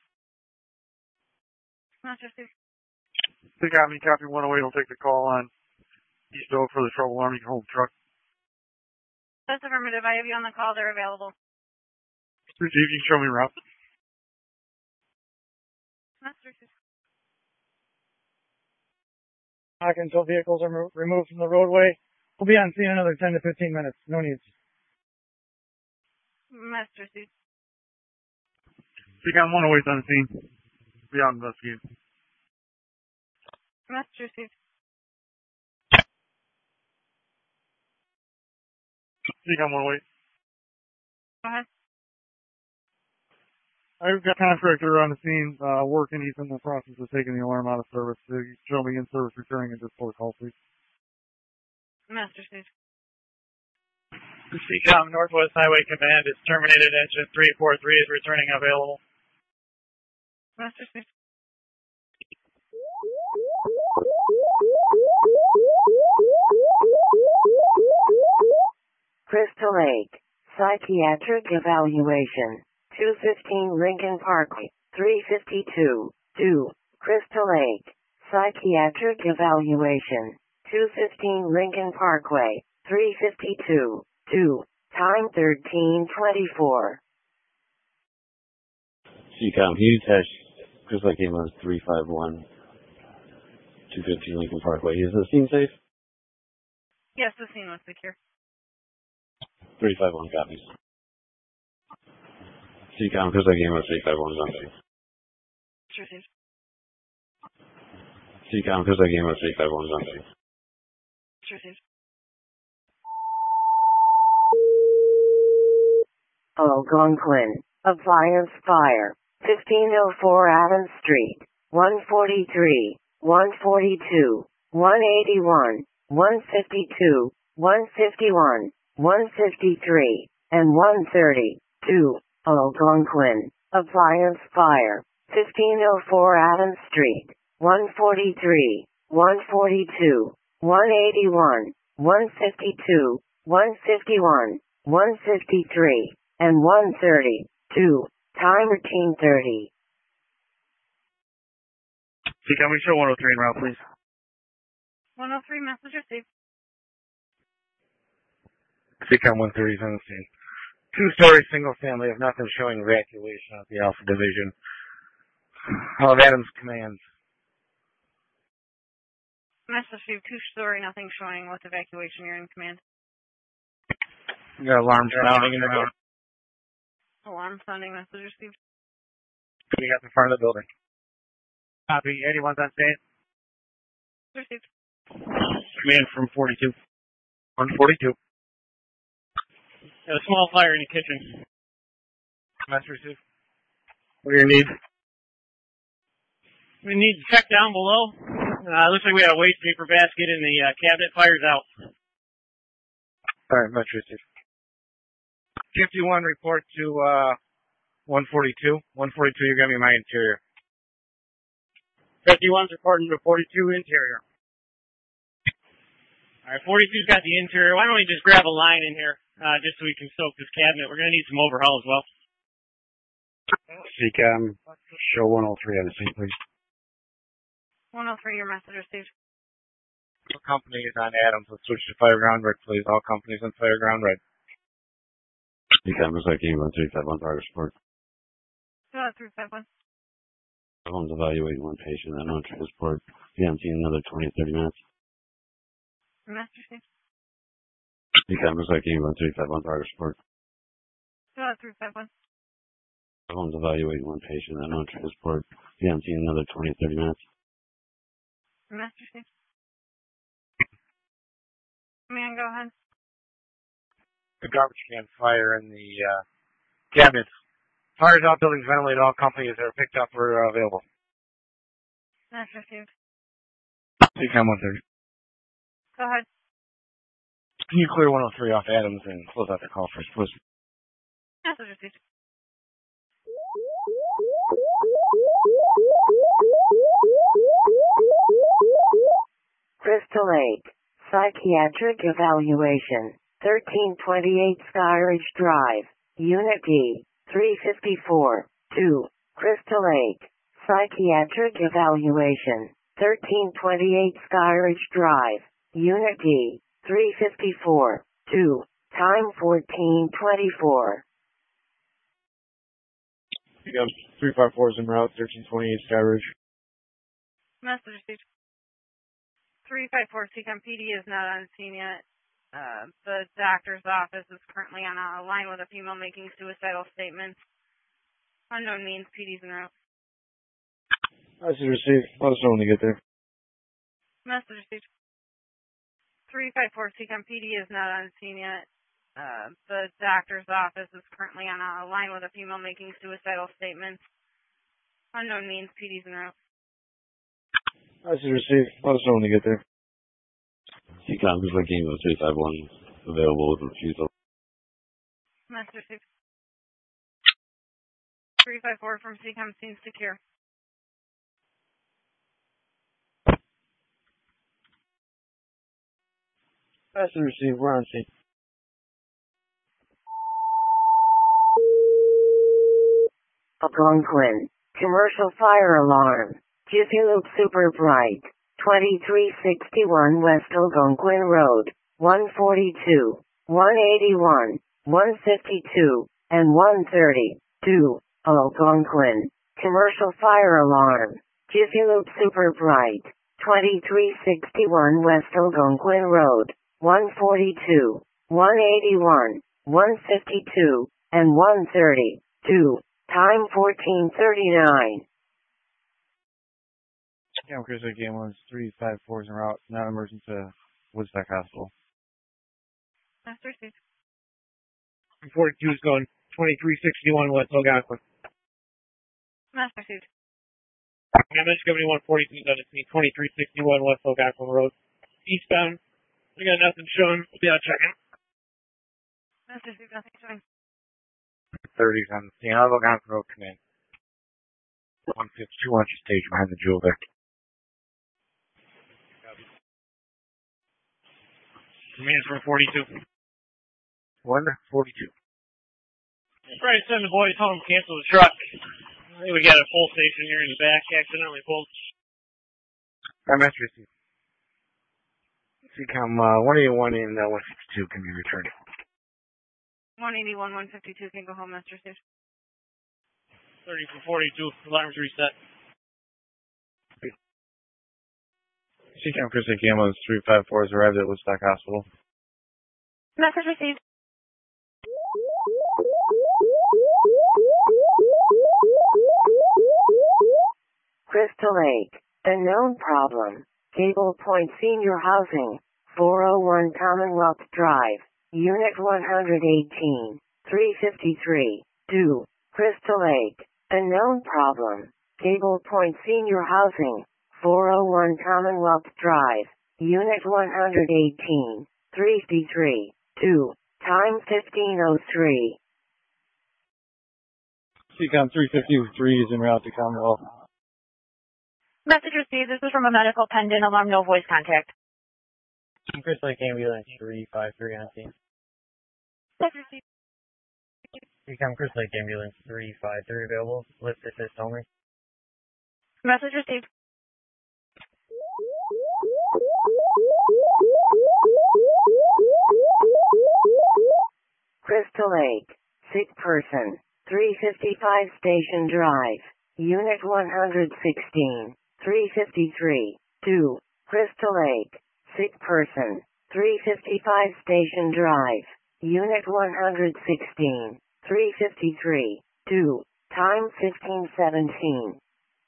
Master Chief. CCOM, you copy 108. I'll take the call on East Oak for the trouble alarm. You can hold the truck. That's affirmative. I have you on the call. They're available. Receive, you can show me route. Master Chief. Until vehicles are removed from the roadway. We'll be on scene in another 10 to 15 minutes. No needs. Master Chief. CCOM 108 on the scene. Be out investigating. Master Chief. CCOM 108. Go ahead. I've got a contractor on the scene working. He's in the process of taking the alarm out of service. So you show me in service returning and just pull the call, please. Master Chief. CCOM Northwest Highway Command is terminated. Engine 343 is returning available. Master Chief. Crystal Lake, psychiatric evaluation, 215 Lincoln Parkway, 352, 2, Crystal Lake, psychiatric evaluation, 215 Lincoln Parkway, 352, 2, time 13:24. CCOM, can you attach Crystal Lake Ambulance 351, 215 Lincoln Parkway? Is the scene safe? Yes, the scene was secure. 351 copies. CCOM, Crystal Lake Ambulance 351 is on scene. Received. CCOM, Crystal Lake Ambulance 351 is on scene. Received. Algonquin. Appliance fire. 1504 Adams Street. 143, 142, 181, 152, 151, 153, and 130. 2. Algonquin. Appliance fire. 1504 Adams Street. 143, 142, 181, 152, 151, 153, and 130. 2. Time 13:30. Can we show 103 en route, please? 103, message received. CCOM 130 is on the scene. Two-story single family of nothing showing evacuation at the Alpha Division. All of Adams commands. Message received, 2-story, nothing showing with evacuation. You're in command. We got alarms sounding in route. Alarm sounding, message received. We got in front of the building. Copy. 81's on state. Received. Command from 42. 142. Got a small fire in the kitchen. Message received. What do you need? We need to check down below. Looks like we had a waste paper basket in the cabinet. Fire's out. Alright, message received. 51 report to 142. 142, you're going to be my interior. 51's reporting to 42 interior. Alright, 42's got the interior. Why don't we just grab a line in here, just so we can soak this cabinet. We're going to need some overhaul as well. CCOM, show 103 on the scene, please. 103, your message received. All companies on Adams, let's switch to Fireground Red, please. All companies on Fireground Red. CCOM, looks like 131 progress report. 351. Someone's evaluating one patient and on transport. DMT in another 20 to 30 minutes. Message received. CCOM, looks like 131 progress report. 351. Someone's evaluating one patient and on transport. DMT in another 20 to 30 minutes. Message received. Man, go ahead. The garbage can fire in the cabinets. Fires all buildings ventilated. All companies that are picked up are available. Message received. CCOM 130. Go ahead. Can you clear 103 off Adams and close out the call first, please? Message received. Crystal Lake. Psychiatric evaluation. 1328 Skyridge Drive. Unit D. 354. 2. Crystal Lake. Psychiatric evaluation. 1328 Skyridge Drive. Unit D. 354. 2. Time 14:24. CCOM 354 is en route, 1328 Skyridge. Message received. 354 CCOM PD is not on scene yet. The doctor's office is currently on a line with a female making suicidal statements. Unknown means PD's en route. Message received. Let us know when you get there. Message received. 354 CCOM PD is not on scene yet. The doctor's office is currently on a line with a female making suicidal statements. Unknown means PD's en route. Message received. Let us know when you get there. CCOM, looks like 351 available with refusal. Message received. 354 from CCOM seems secure. Message received. We're on scene. Algonquin. Commercial fire alarm. Jiffy Loop Super Bright. 2361 West Algonquin Road. 142, 181, 152, and 130. 2. Algonquin. Commercial fire alarm. Jiffy Loop Super Bright. 2361 West Algonquin Road. 142, 181, 152, and 130. 2. Time 14:39. CCOM Chris Lake Ambulance 354 is en route, not emergent to Woodstock Hospital. Message received. 42 is going 2361 West Algonquin. Master received. Image Company 142 on the scene, 2361 West Algonquin Road. Eastbound. We got nothing showing. We'll be out checking. Master received, nothing showing. 30s on the scene. Algonquin Road, come in. 152 inches stage behind the jewel there. Remains from 42. 142. Try to send the boys home, cancel the truck. I think we got a full station here in the back, accidentally pulled. MS received. CCOM 181 in 152 can be returned. 181, 152 can go home, Master received. 30 from 42, alarms reset. CCOM Chris Lake Ambulance 354 has arrived at Woodstock Hospital. Message received. Crystal Lake, a known problem. Cable Point Senior Housing, 401 Commonwealth Drive, Unit 118, 353, 2, Crystal Lake, a known problem. Cable Point Senior Housing, 401 Commonwealth Drive, Unit 118, 353, 2, time 15:03. CCOM 353 is en route to Commonwealth. Message received. This is from a medical pendant. Alarm, no voice contact. Chris Lake Ambulance 353 on scene. Message received. CCOM Chris Lake Ambulance 353 available. Lift assist only. Message received. Crystal Lake, sick person, 355 Station Drive, Unit 116, 353, 2, Crystal Lake, sick person, 355 Station Drive, Unit 116, 353, 2, time 15:17.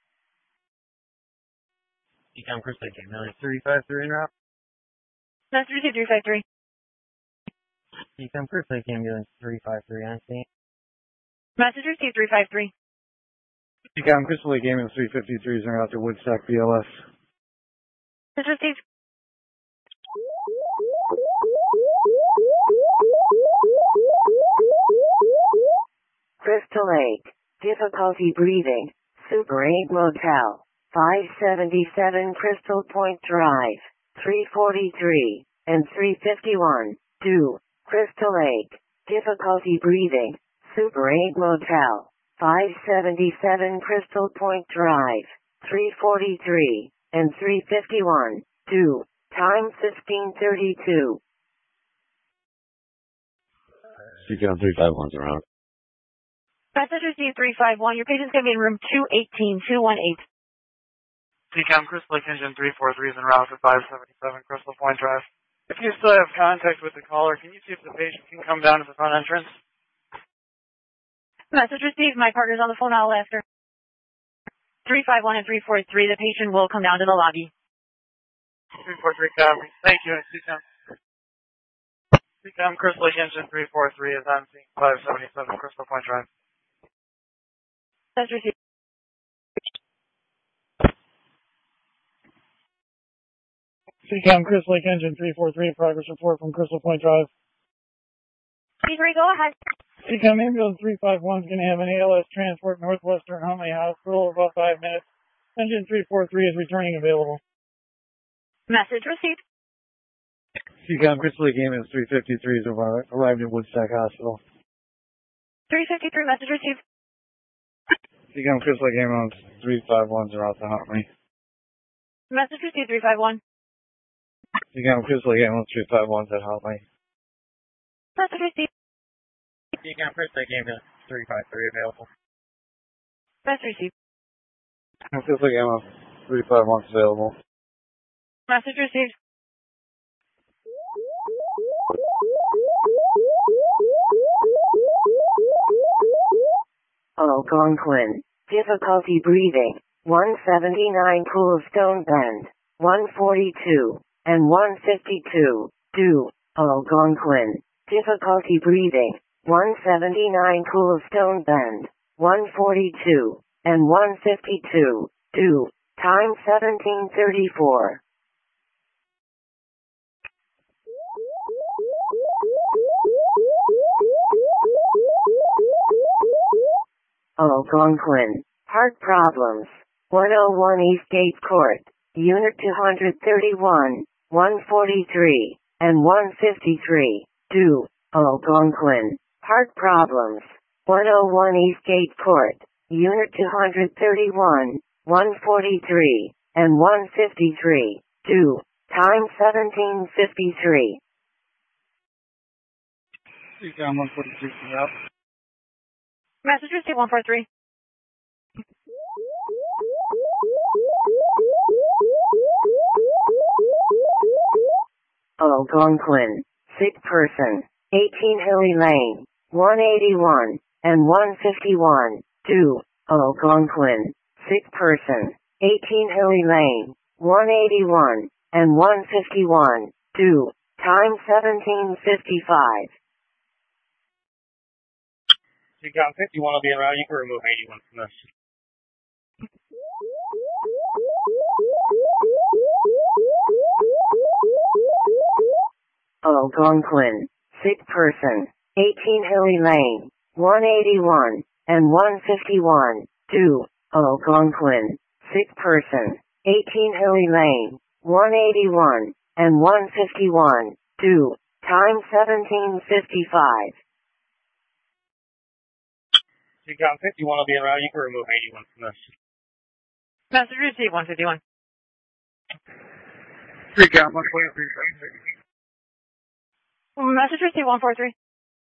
CCOM Chris Lake Ambulance 353 en route. Message received 353. CCOM Chris Lake Ambulance 353 on scene. Message received 353. CCOM Crystal Lake Ambulance 353 is en route to Woodstock BLS. Message received. Crystal Lake, difficulty breathing, Super 8 Motel, 577 Crystal Point Drive, 343, and 351, 2, Crystal Lake, difficulty breathing, Super 8 Motel, 577 Crystal Point Drive, 343, and 351, 2, time 15:32. CCOM 351's around. Message received 351. Your patient's going to be in room 218-218. CCOM Crystal Lake Engine 343 is en route to 577 Crystal Point Drive. If you still have contact with the caller, can you see if the patient can come down to the front entrance? Message received. My partner's on the phone. I'll ask her. 351 and 343. The patient will come down to the lobby. 343 copy. Thank you, CCOM. CCOM Crystal Lake Engine 343 is on scene 577 Crystal Point Drive. Message received. CCOM Crystal Lake Engine 343, progress report from Crystal Point Drive. 3-3, go ahead. CCOM Ambulance 351 is going to have an ALS transport Northwestern Huntley Hospital in about 5 minutes. Engine 343 is returning available. Message received. CCOM Crystal Lake Ambulance 353 is arrived at Woodstock Hospital. 353, message received. CCOM Crystal Lake Ambulance 351 is en route to Huntley. Message received 351. CCOM Crystal Lake Ambulance 351 is at Huntley. Message received. CCOM Chris Lake Ambulance 353 available. Message received. Crystal Lake Ambulance 351 is available. Message received. Algonquin, difficulty breathing, 179 Coolstone Bend, 142, and 152, 2, Algonquin, difficulty breathing, 179 Coolstone Bend, 142, and 152, 2, time 1734. Algonquin, heart problems, 101 Eastgate Court, Unit 231, 143, and 153, 2, Algonquin, heart problems, 101 Eastgate Court, Unit 231, 143, and 153, 2, time 1753. Recon 143 from route. Massachusetts 143. Algonquin, sick person, 18 Hilly Lane, 181, and 151, 2, Algonquin, sick person, 18 Hilly Lane, 181, and 151, 2, time 1755. Recon 51 will be en route. You can remove 81 from this. Algonquin, sick person, 18 Hilly Lane, 181, and 151, 2, Algonquin, sick person, 18 Hilly Lane, 181, and 151, 2, time 1755. Recon 51 will be en route. You can remove 81 from this. Massachusetts 151. Recon 143. Massachusetts 143.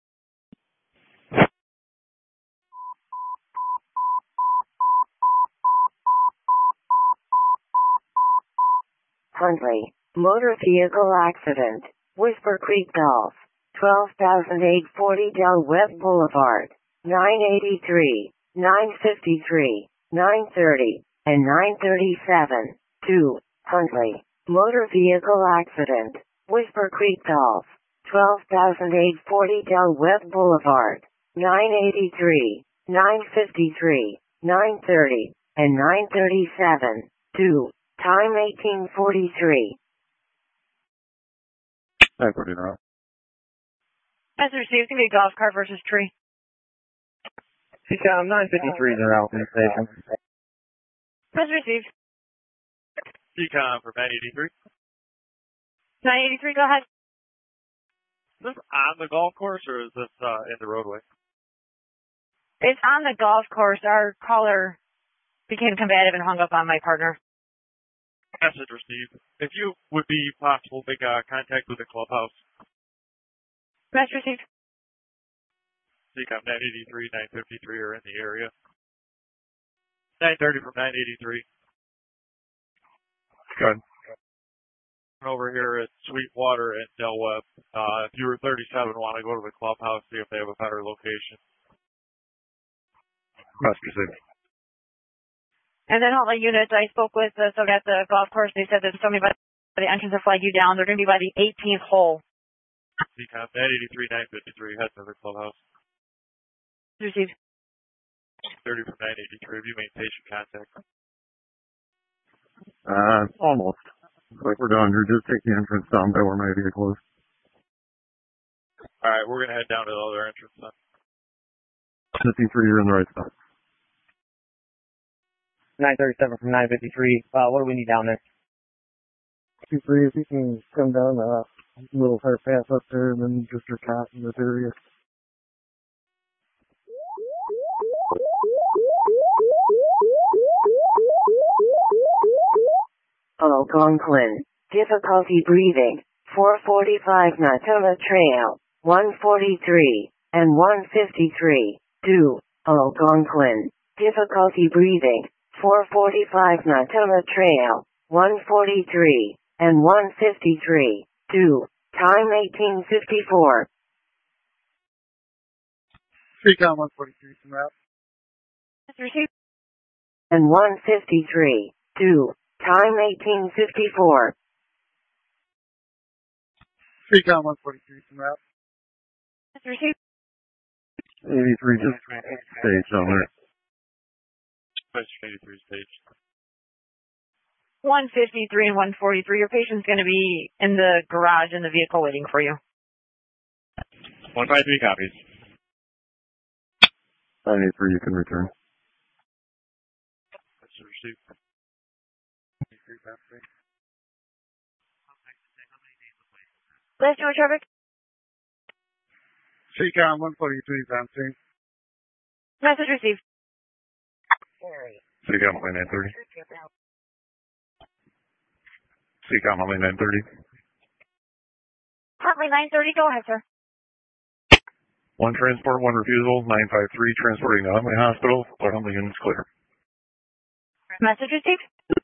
Huntley, motor vehicle accident, Whisper Creek Golf, 12,840 Del Webb Boulevard, 983, 953, 930, and 937, 2, Huntley, motor vehicle accident, Whisper Creek Golf, 12,840 Del Webb Boulevard, 983, 953, 930, and 937, 2, time 1843. 940 in a row. Massachusetts, it's going to be a golf cart versus tree. CCOM 953 is around from the station. Massachusetts. CCOM for 983. 983, go ahead. Is this on the golf course or is this in the roadway? It's on the golf course. Our caller became combative and hung up on my partner. Message received. If you would be possible, make contact with the clubhouse. Message received. CCOM 983, 953 are in the area. 930 from 983. Good. Over here at Sweetwater and Del Webb. If you were 37, want to go to the clubhouse, see if they have a better location. Must be safe. And then all the units I spoke with, so at the golf course, they said there's somebody by the entrance to flag you down. They're going to be by the 18th hole. CCOM 983, 953, head to the clubhouse. Received. 30 from 983, if you made patient contact. Almost. Like we're done. You're just taking the entrance down by where my vehicle is. Alright, we're going to head down to the other entrance then. 53, you're in the right spot. 937 from 953. What do we need down there? 23, if you can come down a little hard path up there and then just your cot in this area. Algonquin, difficulty breathing, 445 Natoma Trail, 143, and 153, 2, Algonquin, difficulty breathing, 445 Natoma Trail, 143, and 153, 2, time 1854. Recon 143 from route. Received. And 153, 2, time 1854. Recon 143 from route. Received. 83, just stage on there. 83 stage. 153 and 143. Your patient's going to be in the garage in the vehicle waiting for you. 153 copies. 93, you can return. That's received. Last George traffic. CCOM 143 is on scene. Message received. CCOM only 930. CCOM only 930. Huntley 930. Go ahead, sir. One transport, one refusal, 953, transporting to Huntley Hospital. The Huntley unit's clear. Message received.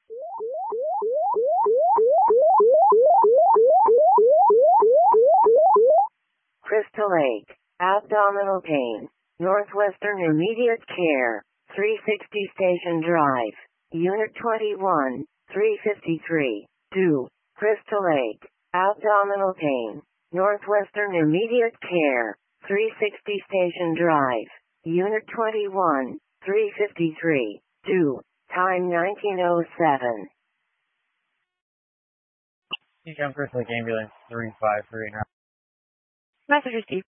Crystal Lake, abdominal pain, Northwestern Immediate Care, 360 Station Drive, Unit 21, 353, 2, Crystal Lake, abdominal pain, Northwestern Immediate Care, 360 Station Drive, Unit 21, 353, 2, time 1907. CCOM Crystal Lake Ambulance 353 now. Message received.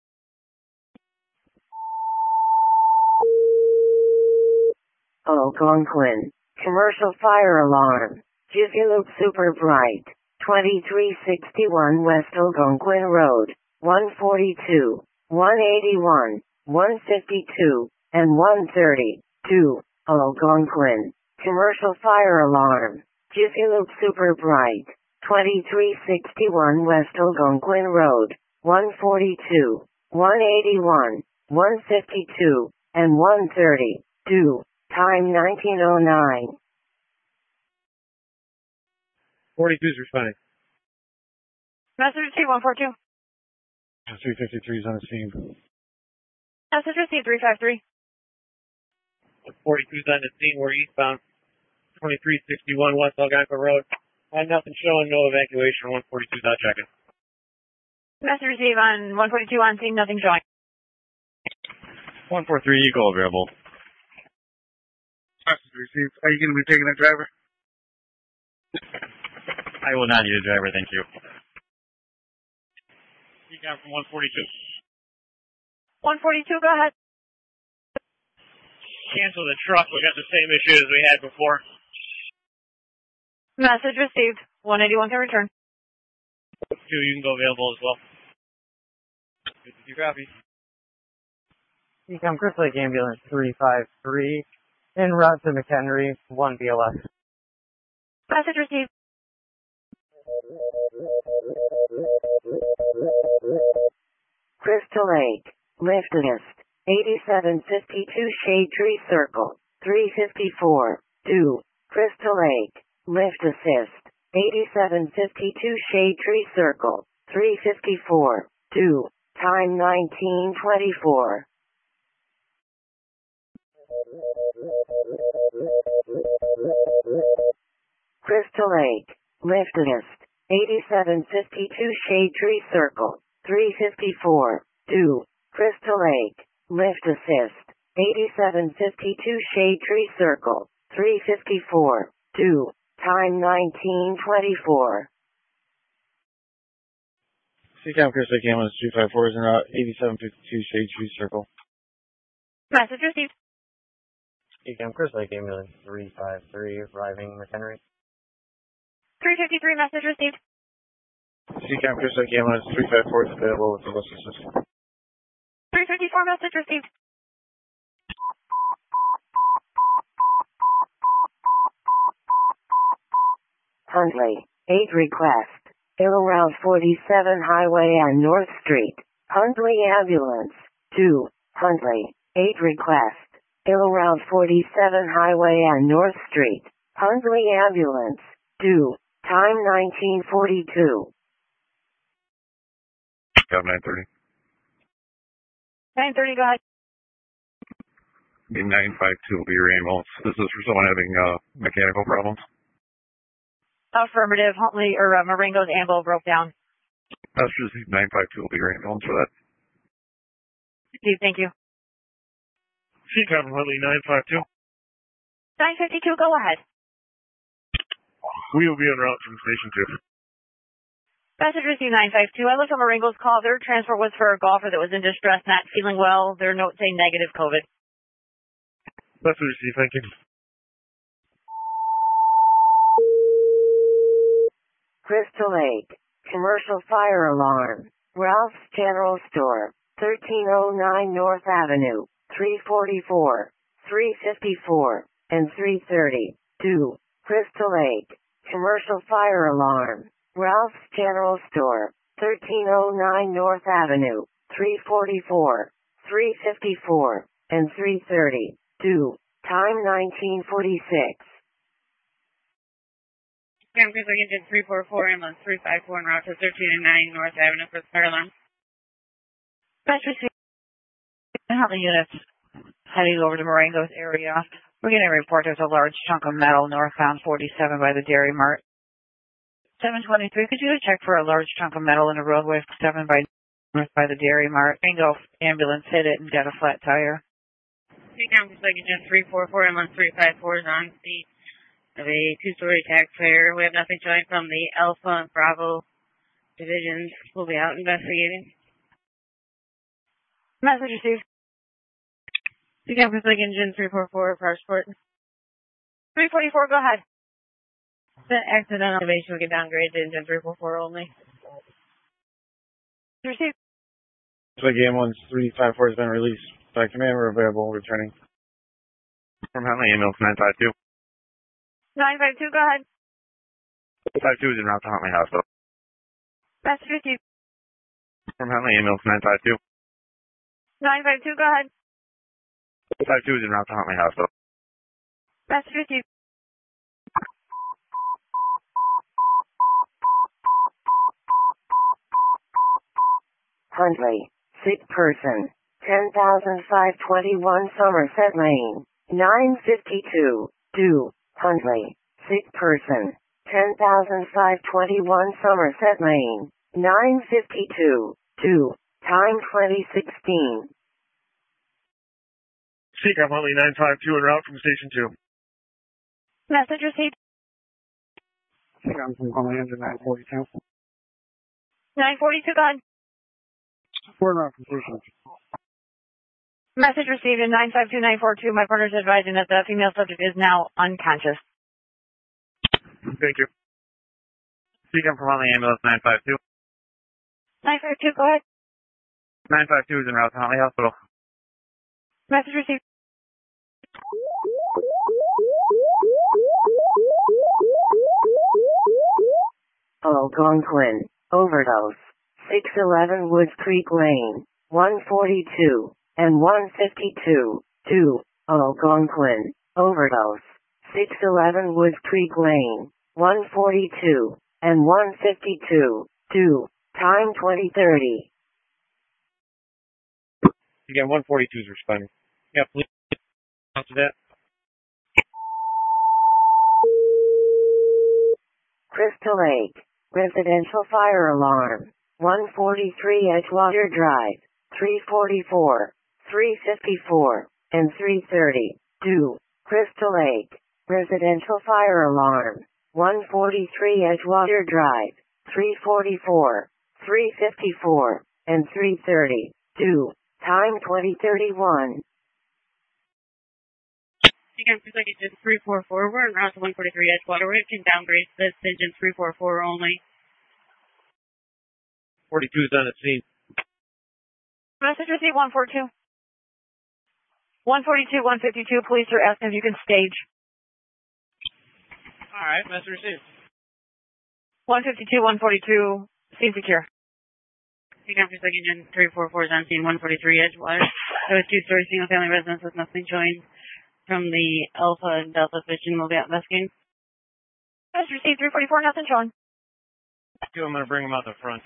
Algonquin, commercial fire alarm, Jiffy Loop Super Bright, 2361 West Algonquin Road, 142, 181, 152, and 130, 2, Algonquin, commercial fire alarm, Jiffy Loop Super Bright, 2361 West Algonquin Road, 142, 181, 152, and 130, 2, time 1909. 42's responding. Message received 142. 353 is on the scene. Message received 353. 42's on the scene. We're eastbound 2361 West Algonquin Road. I had nothing showing, no evacuation. 142's not checking. Message received on 142 on scene, nothing showing. 143 Eagle available. Message received. Are you going to be taking a driver? I will not need a driver, thank you. You got from 142. 142, go ahead. Cancel the truck. We got the same issue as we had before. Message received. 181 can return. 2, you can go available as well. 52 copies. CCOM Crystal Lake Ambulance 353 en route to McHenry 1 BLS. Message received. Crystal Lake, Liftedist, 8752 Shade Tree Circle, 354, 2, Crystal Lake, Lift Assist, 8752 Shade Tree Circle, 354, 2, time 1924. Crystal Lake, Liftedist, 8752 Shade Tree Circle, 354, 2, Crystal Lake, Lift Assist, 8752 Shade Tree Circle, 354, 2, time 1924. CCOM Crystal Lake Ambulance 254 is en route 8752 Shade Tree Circle. Message received. CCOM Crystal Lake Ambulance 353 arriving McHenry. 353 message received. CCOM Crystal Lake Ambulance 354 is available with the list assist. 354 message received. Huntley, 8 request. Ill Route 47 Highway and North Street. Huntley Ambulance, 2, Huntley, 8 request. Ill Route 47 Highway and North Street. Huntley Ambulance, 2, time 1942. Got 930. 930, go ahead. 952 will be your ambulance. This is for someone having mechanical problems. Affirmative. Huntley or Marengo's ambo broke down. That's just 952 will be your ambulance for that. Thank you. CCOM from Huntley 952. 952, go ahead. We will be en route from Station 2. Message received 952. I looked on Marengo's call. Their transport was for a golfer that was in distress, not feeling well. Their note saying negative COVID. Message received, thank you. Crystal Lake. Commercial fire alarm. Ralph's General Store. 1309 North Avenue. 344, 354, and 330. 2. Crystal Lake. Commercial fire alarm. Ralph's General Store. 1309 North Avenue. 344, 354, and 330. 2. Time 1946. Scam Crystal Lake Engine 344, ambulance 354 en route to 1309 North Avenue for the fire alarm. Message received. How the units heading over to Marengo's area. We're getting a report there's a large chunk of metal northbound 47 by the Dairy Mart. 723, could you check for a large chunk of metal in the roadway 7 by north by the Dairy Mart? Marengo ambulance hit it and got a flat tire. CCOM Crystal Lake Engine 344, ambulance 354 is on scene of a two-story taxpayer. We have nothing showing from the Alpha and Bravo divisions. We'll be out investigating. Message received. CCOM Crystal Lake Engine 344, Power Sport. 344, go ahead. The accidental elevation will get downgraded to Engine 344 only. Received. Crystal Lake Ambulance 354 has been released. By command, we're available, returning. From Huntley Ambulance 952. 952, go ahead. 52 is en route to Huntley Hospital. Message received. From Huntley Ambulance 952. 952, go ahead. 52 is en route to Huntley Hospital. Message received. Huntley. Sick person. 10,521 Somerset Lane. 952. 2. Huntley. Sick person. 10,521 Somerset Lane. 952. 2. Time 2016. CCOM Huntley 952 en route from Station 2. Message received. CCOM from Huntley Engine 942. 942, go ahead. We're en route from Station 2. Message received in 952942. My partner's advising that the female subject is now unconscious. Thank you. CCOM from Huntley Ambulance 952. 952, go ahead. 952 is en route to Huntley Hospital. Message received. Algonquin. Overdose. 611 Woods Creek Lane. 142 and 152. 2. Algonquin. Overdose. 611 Woods Creek Lane. 142 and 152. 2. Time 2030. Again, 142 is responding. Yeah, please. After that. Crystal Lake. Residential fire alarm. 143 Edgewater Drive. 344, 354, and 330. 2. Crystal Lake. Residential fire alarm. 143 Edgewater Drive. 344, 354, and 330. 2. Time 2031. CCOM Crystal Lake Engine 344. We're en route to 143 Edgewater. We can downgrade this Engine 344 only. 42 is on the scene. Message received 142. 142, 152. Police are asking if you can stage. All right, message received. 152, 142. Scene secure. CCOM Crystal Lake Engine 344 is on scene 143 Edgewater. There was two-story single-family residence with nothing showing from the Alpha and Delta division. We'll be out investigating. Message received 344. Nothing showing. I'm going to bring him out the front.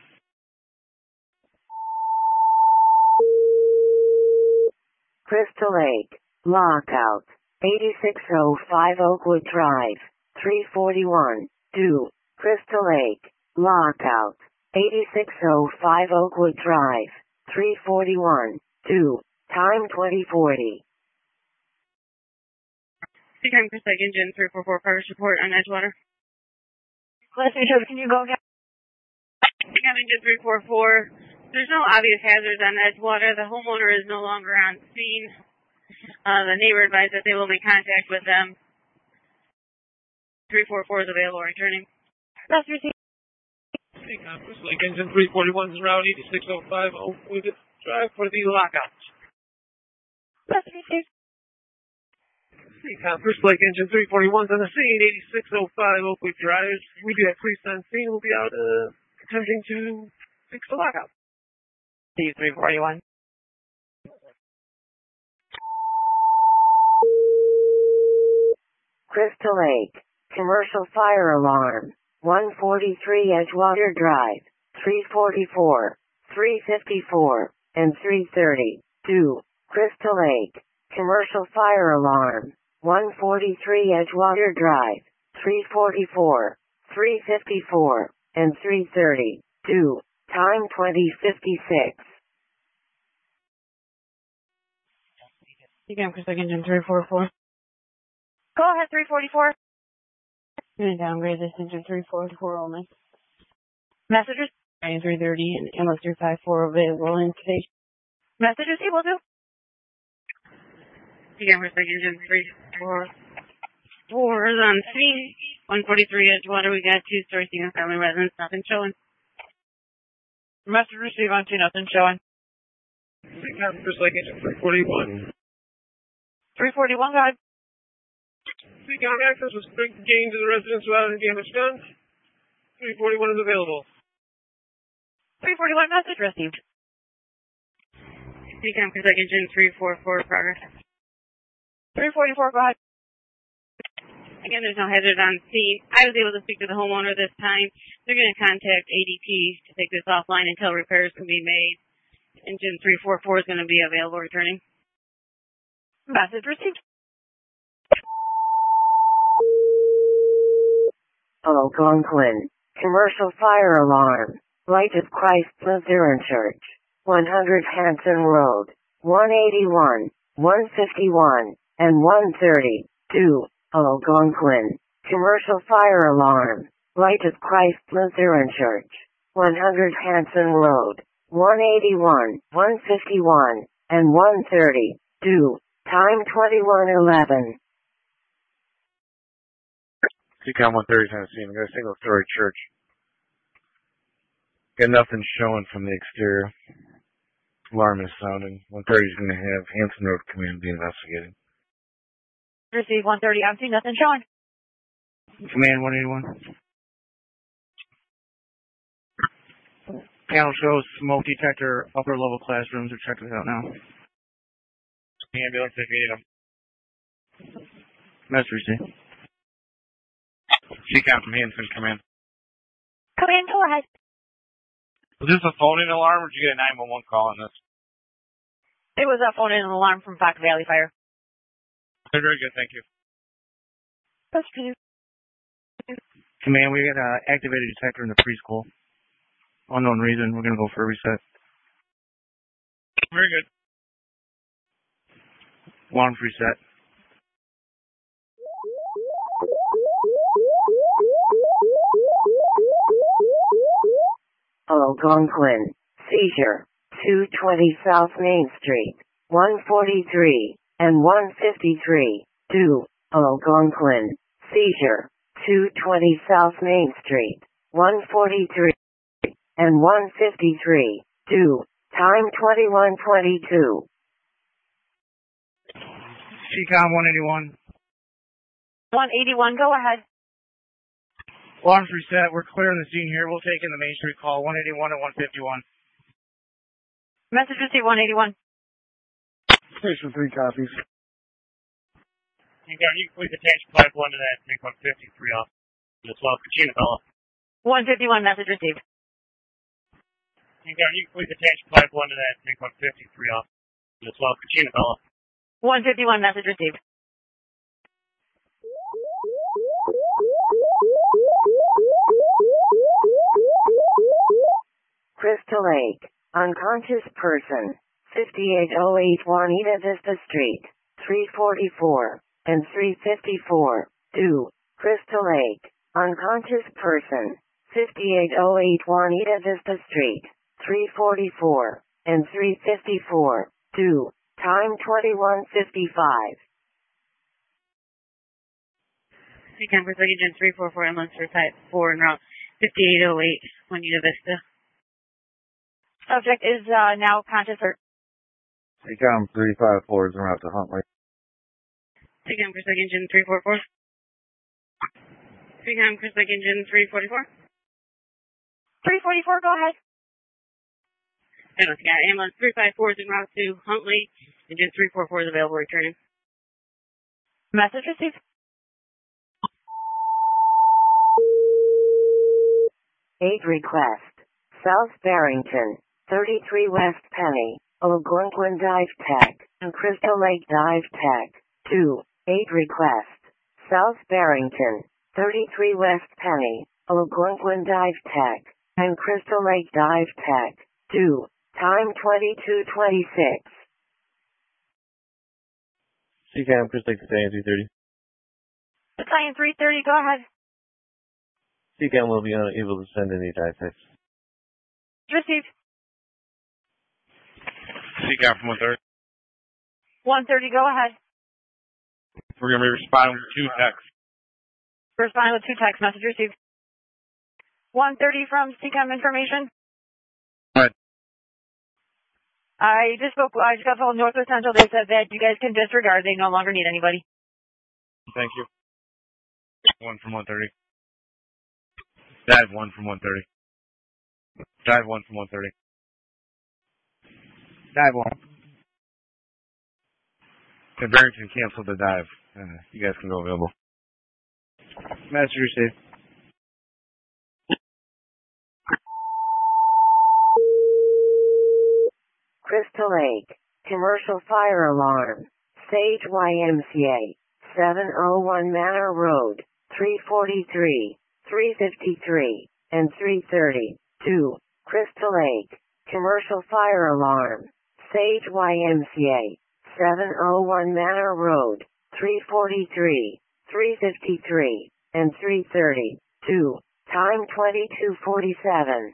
Crystal Lake. Lockout. 8605 Oakwood Drive. 341. 2. Crystal Lake. Lockout. 8605 Oakwood Drive. 341. 2. Time 2040. Beacon Crystal Lake Engine 344 progress report on Edgewater. Can you go again? Beacon Engine 344. There's no obvious hazards on Edgewater. The homeowner is no longer on scene. The neighbor advised that they will make contact with them. 344 is available returning. That's received. Beacon Crystal Lake Engine 341 is Route 8605 Oakwood Drive for the lockout. That's received. Beacon Crystal Lake Engine 341 is on the scene, 8605 Oakwood Drive. We do have police on scene. We'll be out attempting to fix the lockout. C341. Crystal Lake. Commercial fire alarm. 143 Edgewater Drive. 344, 354, and 330. 2. Crystal Lake. Commercial fire alarm. 143 Edgewater Drive. 344, 354, and 330. 2. Time 20:56. Beacon Crystal Lake Engine 344. Go ahead, 344. I'm going to downgrade this engine 344 only. Messages. 330 and MS 354 available in station. Messages able to. Beacon Crystal Lake Engine 344 is on scene. 143 Edgewater. We got two-story single family residence. Nothing showing. Message received on T. Nothing showing. Beacon Crystal Lake Engine 341. 341, go ahead. Beacon access was gained to the residence without any damage done. 341 is available. 341 message received. Beacon Crystal Lake Engine 344 progress. 344, go ahead. Again, there's no hazard on scene. I was able to speak to the homeowner this time. They're going to contact ADT to take this offline until repairs can be made. Engine 344 is going to be available returning. Message received. Algonquin. Commercial fire alarm. Light of Christ Lutheran Church. 100 Hanson Road. 181, 151, and 130. 2. Algonquin. Commercial fire alarm. Light of Christ Lutheran Church. 100 Hanson Road. 181, 151, and 130. 2. Time 21:11. Beacon 130 Tennessee. We got a single-story church. Got nothing showing from the exterior. Alarm is sounding. 130 is going to have Hanson Road Command be investigating. Receive 130. I'm seeing nothing showing. Command 181. Panel shows smoke detector, upper level classrooms. Are checking it out now. Ambulance if you need them. Message received. Beacon from Hanson, come in. Come in, go ahead. Was this a phone-in alarm, or did you get a 911 call on this? It was a phone-in alarm from Fox Valley Fire. Very good, thank you. That's good. Command, we got an activated detector in the preschool. Unknown reason. We're going to go for a reset. Very good. Alarm's reset. Algonquin. Seizure. 220 South Main Street. 143 and 153. 2. Algonquin. Seizure. 220 South Main Street. 143 and 153. 2. Time 21:22. CCOM 181. 181, go ahead. Alarm's reset. We're clearing the scene here. We'll take in the Main Street call. 181 and 151. Message received 181. Station 3 copies. You can attach pipe 1 to that 3.53 off. That's well, Kachina fella. 151, message received. You can attach pipe 1 to that 3.53 off. That's well, Kachina fella. 151, message received. Crystal Lake. Unconscious person. 5808 Juanita Vista Street. 344. and 354. 2. Crystal Lake. Unconscious person. 5808 Juanita Vista Street. 344 and 354. 2. Time 21:55. Seacom Crystal Lake Engine 344 ambulance for type 4 and route 5808 Juanita Vista. Subject is now conscious or Seacom 354 is en route to Huntley. Seacom Crystal Lake Engine 344. Seacom Crystal Lake Engine 344. 344, go ahead. Ambulance 354 is en route to Huntley. Engine 344 is available returning. Message received. 8 request. South Barrington, 33 West Penny, Algonquin Dive Tech, and Crystal Lake Dive Tech. 2. 8 request. South Barrington, 33 West Penny, Algonquin Dive Tech, and Crystal Lake Dive Tech. 2. Time 22:26. Seacom Crystal Lake Battalion 330. Battalion 330, go ahead. Seacom will be unable to send any dive text. Received. Seacom from 130. 130, go ahead. We're going to be responding with 2 texts. Responding with 2 text message received. 130 from Seacom information. Right. I just got told Northwest Central. They said that you guys can disregard. They no longer need anybody. Thank you. 1 from 130. Dive 1 from 130. Dive 1 from 130. Dive 1. Okay, Barrington canceled the dive. You guys can go available. Message received. Crystal Lake. Commercial fire alarm. Sage YMCA. 701 Manor Road. 343, 353, and 330. 2. Crystal Lake. Commercial fire alarm. Sage YMCA. 701 Manor Road. 343, 353, and 330. 2. Time 22:47.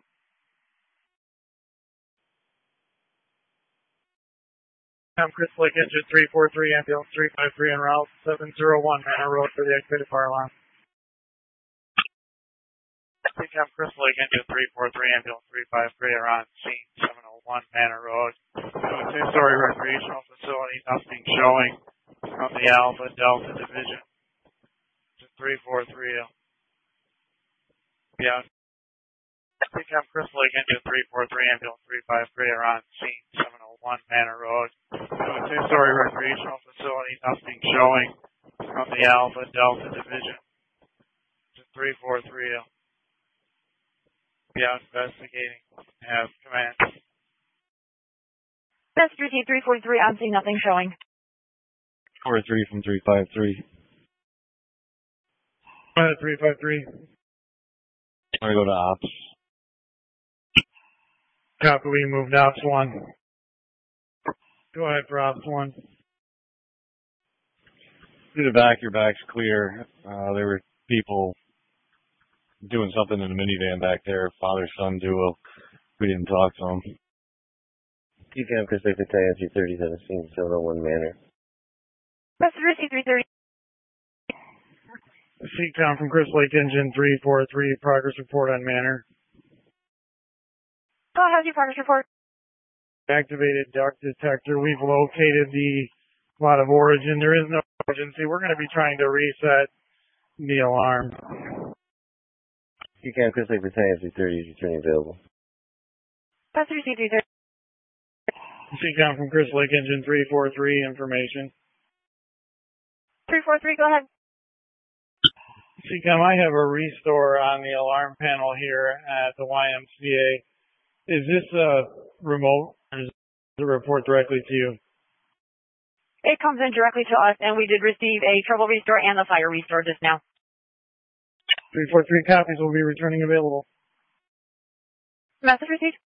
I'm Crystal Lake Engine 343, ambulance 353 en route 701 Manor Road for the activated fire alarm. Seacom Crystal Lake Engine 343, ambulance 353 are on scene 701 Manor Road. Two-story recreational facility, nothing showing from the Alpha Delta Division. 343. Yeah. Seacom Crystal Lake Engine 343, ambulance 353 are on scene 701 Manor Road. Two-story recreational facility, nothing showing from the Alpha Delta Division. 343. Yeah, investigating. Have command. Best received 343. I'm seeing nothing showing. 43 from 353. 353. I'm going to go to ops. Copy, we moved ops 1. Go ahead for ops 1. To the back, your back's clear. There were people doing something in the minivan back there. Father-son duo. We didn't talk to them. Seacom Crystal Lake Battalion 330 17, 701 Manor. Best received 330. Seacom from Crystal Lake Engine 343, progress report on Manor. Go ahead, your progress report. Activated duct detector. We've located the lot of origin. There is no emergency. We're going to be trying to reset the alarm. Seacom Crystal Lake Battalion 330 is returning available. Best received 330. Seacom from Crystal Lake Engine 343, information. 343, go ahead. Seacom, I have a restore on the alarm panel here at the YMCA. Is this remote, or does it report directly to you? It comes in directly to us, and we did receive a trouble restore and the fire restore just now. 343 copies will be returning available. Message received.